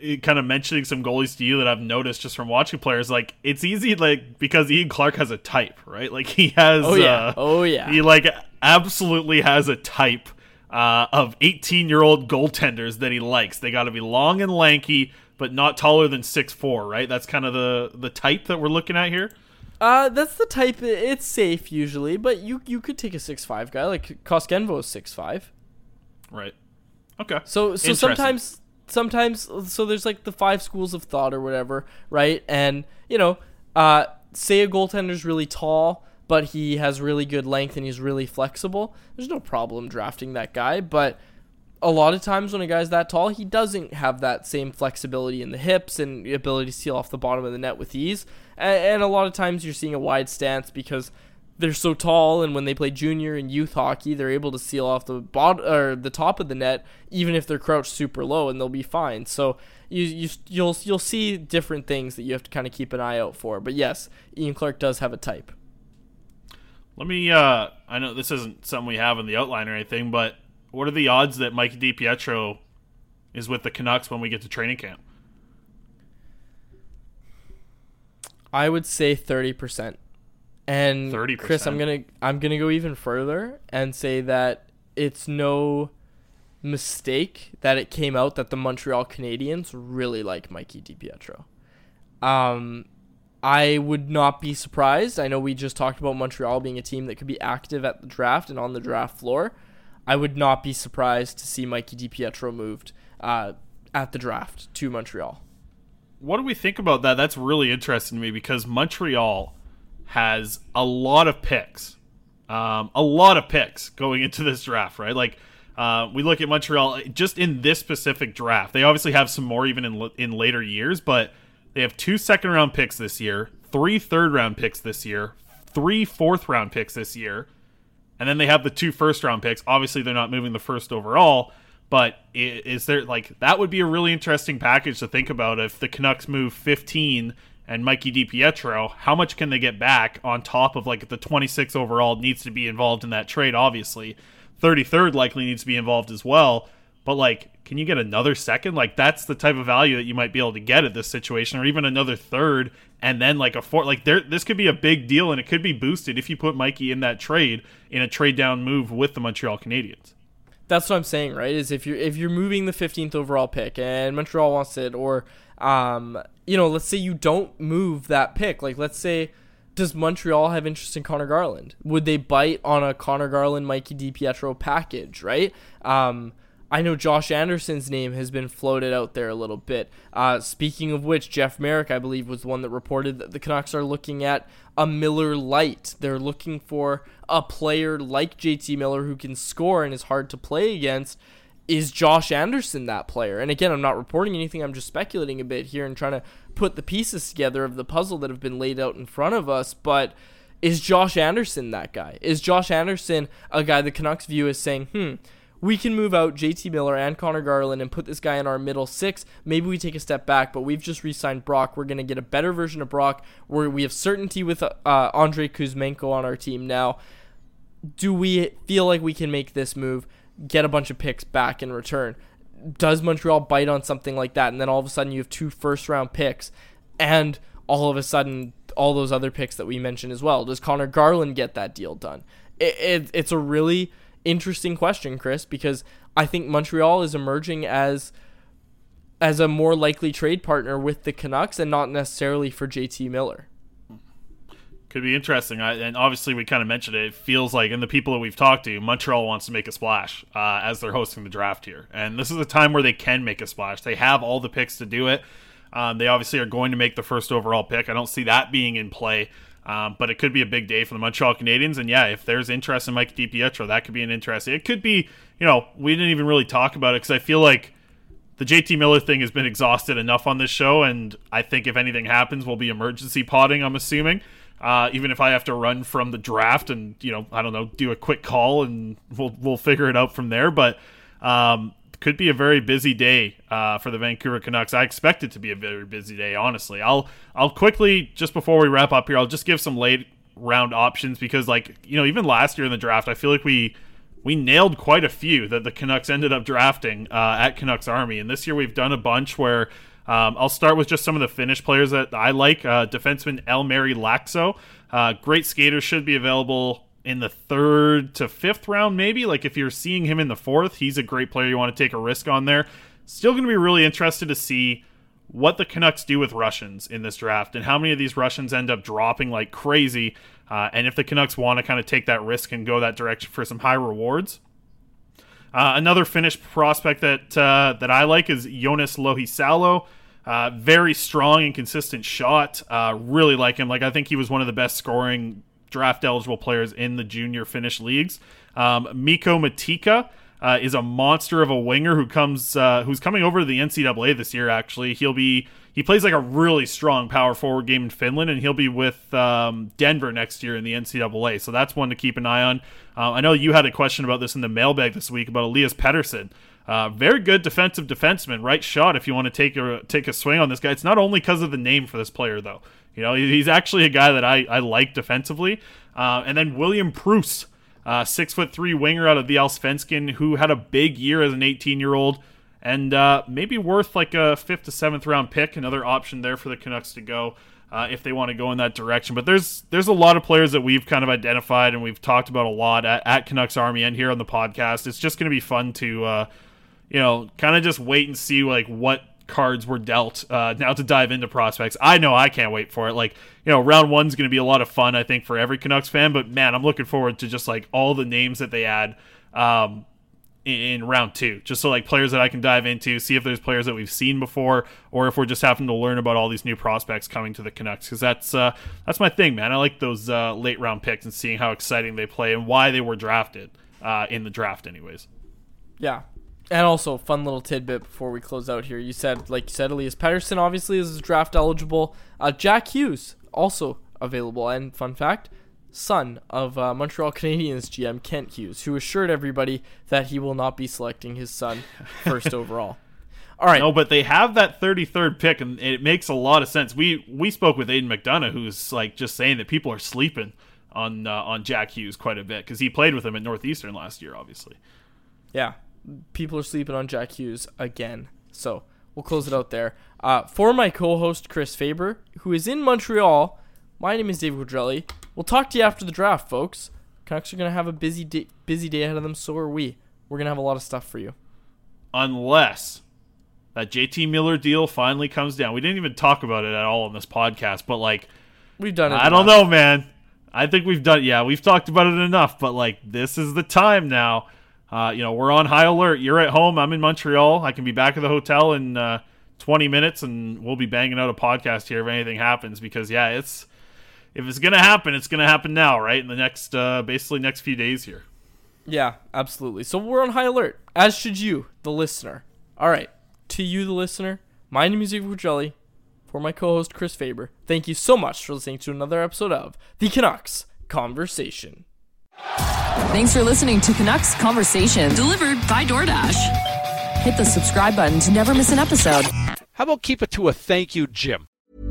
kind of mentioning some goalies to you that I've noticed just from watching players. Like, it's easy, like, because Ian Clark has a type, right? Like, he has, oh yeah, uh, oh yeah, he like absolutely has a type uh, of eighteen-year-old goaltenders that he likes. They got to be long and lanky, but not taller than six foot four, right? That's kind of the the type that we're looking at here. Uh, that's the type. It's safe usually, but you you could take a six foot five guy like Koskinen is six foot five. Right. Okay. So so sometimes sometimes so there's like the five schools of thought or whatever, right? And you know, uh, say a goaltender's really tall, but he has really good length and he's really flexible. There's no problem drafting that guy, but a lot of times when a guy's that tall, he doesn't have that same flexibility in the hips and the ability to seal off the bottom of the net with ease. And, and a lot of times you're seeing a wide stance because they're so tall, and when they play junior and youth hockey, they're able to seal off the bottom or the top of the net, even if they're crouched super low, and they'll be fine. So you you you'll you'll see different things that you have to kind of keep an eye out for. But yes, Ian Clark does have a type. Let me. Uh, I know this isn't something we have in the outline or anything, but what are the odds that Mikey DiPietro is with the Canucks when we get to training camp? I would say thirty percent. And thirty percent. Chris, I'm gonna I'm gonna go even further and say that it's no mistake that it came out that the Montreal Canadiens really like Mikey DiPietro. Um, I would not be surprised. I know we just talked about Montreal being a team that could be active at the draft and on the draft floor. I would not be surprised to see Mikey DiPietro moved uh, at the draft to Montreal. What do we think about that? That's really interesting to me because Montreal has a lot of picks, um, a lot of picks going into this draft, right? Like, uh, we look at Montreal just in this specific draft. They obviously have some more even in in later years, but they have two second round picks this year, three third round picks this year, three fourth round picks this year, and then they have the two first round picks. Obviously, they're not moving the first overall, but is there like that would be a really interesting package to think about if the Canucks move fifteen. And Mikey DiPietro, how much can they get back on top of like the twenty-six overall needs to be involved in that trade, obviously. thirty-third likely needs to be involved as well. But like, can you get another second? Like, that's the type of value that you might be able to get at this situation, or even another third, and then like a fourth. Like, there, this could be a big deal, and it could be boosted if you put Mikey in that trade, in a trade down move with the Montreal Canadiens. That's what I'm saying, right? Is if you're if you're moving the fifteenth overall pick and Montreal wants it, or um, you know, let's say you don't move that pick. Like, let's say, does Montreal have interest in Connor Garland? Would they bite on a Connor Garland, Mikey DiPietro package, right? Um, I know Josh Anderson's name has been floated out there a little bit. Uh, speaking of which, Jeff Merrick, I believe, was the one that reported that the Canucks are looking at a Miller Lite. They're looking for a player like J T Miller who can score and is hard to play against. Is Josh Anderson that player? And again, I'm not reporting anything. I'm just speculating a bit here and trying to put the pieces together of the puzzle that have been laid out in front of us. But is Josh Anderson that guy? Is Josh Anderson a guy the Canucks view as saying, hmm, we can move out J T Miller and Connor Garland and put this guy in our middle six. Maybe we take a step back, but we've just re-signed Brock. We're going to get a better version of Brock where we have certainty with uh, Andrei Kuzmenko on our team now. Do we feel like we can make this move, get a bunch of picks back in return? Does Montreal bite on something like that? And then all of a sudden you have two first-round picks and all of a sudden all those other picks that we mentioned as well. Does Connor Garland get that deal done? It, it, it's a really interesting question, Chris, because I think Montreal is emerging as as a more likely trade partner with the Canucks and not necessarily for J T Miller. Could be interesting. I, and obviously we kind of mentioned it. It feels like, and the people that we've talked to, Montreal wants to make a splash uh, as they're hosting the draft here. And this is a time where they can make a splash. They have all the picks to do it. Um, they obviously are going to make the first overall pick. I don't see that being in play. Um, but it could be a big day for the Montreal Canadiens. And yeah, if there's interest in Mike DiPietro, that could be an interesting. It could be, you know, we didn't even really talk about it because I feel like the J T Miller thing has been exhausted enough on this show. And I think if anything happens, we'll be emergency potting, I'm assuming. Uh, even if I have to run from the draft and, you know, I don't know, do a quick call and we'll we'll figure it out from there. But um, could be a very busy day uh, for the Vancouver Canucks. I expect it to be a very busy day, honestly. I'll I'll quickly, just before we wrap up here, I'll just give some late round options because, like, you know, even last year in the draft, I feel like we we nailed quite a few that the Canucks ended up drafting uh, at Canucks Army. And this year we've done a bunch where Um, I'll start with just some of the Finnish players that I like. Uh, defenseman Elmeri Laakso. Uh, great skater, should be available in the third to fifth round, maybe. Like if you're seeing him in the fourth, he's a great player you want to take a risk on there. Still going to be really interested to see what the Canucks do with Russians in this draft and how many of these Russians end up dropping like crazy. Uh, and if the Canucks want to kind of take that risk and go that direction for some high rewards. Uh, another Finnish prospect that uh, that I like is Joonas Lohisalo. Uh, very strong and consistent shot. Uh, really like him. Like I think he was one of the best scoring draft-eligible players in the junior Finnish leagues. Um, Mikko Matika uh, is a monster of a winger who comes uh, who's coming over to the N C double A this year. Actually, he'll be he plays like a really strong power forward game in Finland, and he'll be with um, Denver next year in the N C double A. So that's one to keep an eye on. Uh, I know you had a question about this in the mailbag this week about Elias Pettersson. Uh, very good defensive defenseman, right shot if you want to take a take a swing on this guy. It's not only because of the name for this player, though. You know, he's actually a guy that I, I like defensively. Uh, and then William Pruss, uh, six foot three winger out of the Allsvenskan, who had a big year as an eighteen-year-old, and uh, maybe worth like a fifth to seventh round pick. Another option there for the Canucks to go uh, if they want to go in that direction. But there's there's a lot of players that we've kind of identified and we've talked about a lot at, at Canucks Army and here on the podcast. It's just going to be fun to uh, you know kind of just wait and see like what cards were dealt uh, now to dive into prospects. I know I can't wait for it. Like, you know, round one's going to be a lot of fun, I think, for every Canucks fan, but man, I'm looking forward to just like all the names that they add um, in, in round two, just so like players that I can dive into, see if there's players that we've seen before, or if we're just having to learn about all these new prospects coming to the Canucks, because that's uh, that's my thing, man. I like those uh, late round picks and seeing how exciting they play and why they were drafted uh, in the draft anyways. Yeah. And also, fun little tidbit before we close out here. You said, like you said, Elias Pettersson obviously is draft eligible. Uh, Jack Hughes, also available. And fun fact, son of uh, Montreal Canadiens G M Kent Hughes, who assured everybody that he will not be selecting his son first overall. All right. No, but they have that thirty-third pick, and it makes a lot of sense. We we spoke with Aiden McDonough, who's like just saying that people are sleeping on, uh, on Jack Hughes quite a bit because he played with him at Northeastern last year, obviously. Yeah. People are sleeping on Jack Hughes again. So we'll close it out there. Uh, for my co-host, Chris Faber, who is in Montreal, my name is David Quadrelli. We'll talk to you after the draft, folks. Canucks are going to have a busy day, busy day ahead of them, so are we. We're going to have a lot of stuff for you. Unless that J T Miller deal finally comes down. We didn't even talk about it at all on this podcast, but like, we've done it I enough. don't know, man. I think we've done, yeah, we've talked about it enough, but like, this is the time now. Uh, you know, we're on high alert. You're at home. I'm in Montreal. I can be back at the hotel in uh, twenty minutes, and we'll be banging out a podcast here if anything happens. Because yeah, it's if it's gonna happen, it's gonna happen now, right? In the next, uh, basically next few days here. Yeah, absolutely. So we're on high alert, as should you, the listener. All right, to you, the listener. My name is David Quadrelli. For my co-host Chris Faber, thank you so much for listening to another episode of the Canucks Conversation. Thanks for listening to Canucks Conversation, delivered by DoorDash. Hit the subscribe button to never miss an episode. How about keep it to a thank you, Jim?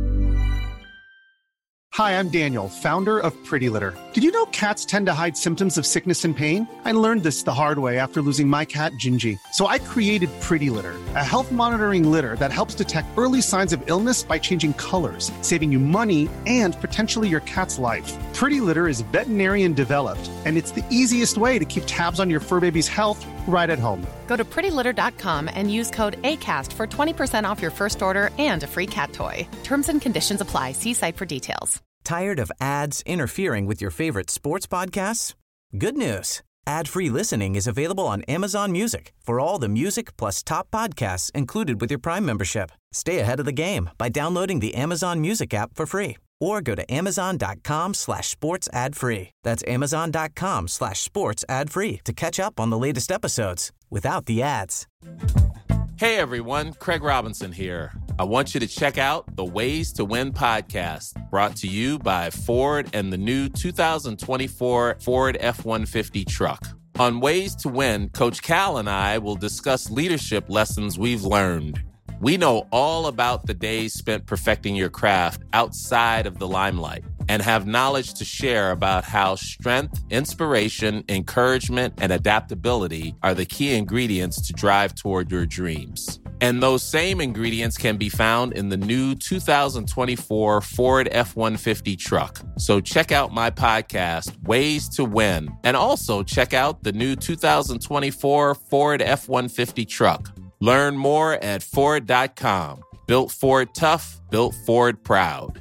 Hi, I'm Daniel, founder of Pretty Litter. Did you know cats tend to hide symptoms of sickness and pain? I learned this the hard way after losing my cat, Gingy. So I created Pretty Litter, a health monitoring litter that helps detect early signs of illness by changing colors, saving you money and potentially your cat's life. Pretty Litter is veterinarian developed, and it's the easiest way to keep tabs on your fur baby's health right at home. Go to pretty litter dot com and use code ACAST for twenty percent off your first order and a free cat toy. Terms and conditions apply. See site for details. Tired of ads interfering with your favorite sports podcasts? Good news. Ad-free listening is available on Amazon Music for all the music plus top podcasts included with your Prime membership. Stay ahead of the game by downloading the Amazon Music app for free or go to amazon.com slash sports ad free. That's amazon.com slash sports ad free to catch up on the latest episodes without the ads. Hey everyone, Craig Robinson here. I want you to check out the Ways to Win podcast, brought to you by Ford and the new two thousand twenty-four Ford F one fifty truck. On Ways to Win, Coach Cal and I will discuss leadership lessons we've learned. We know all about the days spent perfecting your craft outside of the limelight and have knowledge to share about how strength, inspiration, encouragement, and adaptability are the key ingredients to drive toward your dreams. And those same ingredients can be found in the new two thousand twenty-four Ford F one fifty truck. So check out my podcast, Ways to Win, and also check out the new two thousand twenty-four Ford F one fifty truck. Learn more at Ford dot com. Built Ford tough, built Ford proud.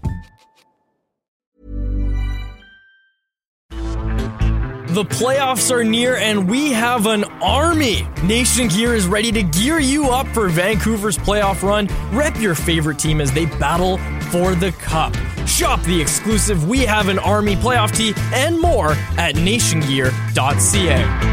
The playoffs are near and we have an army. Nation Gear is ready to gear you up for Vancouver's playoff run. Rep your favorite team as they battle for the cup. Shop the exclusive We Have an Army playoff tee and more at nation gear dot c a.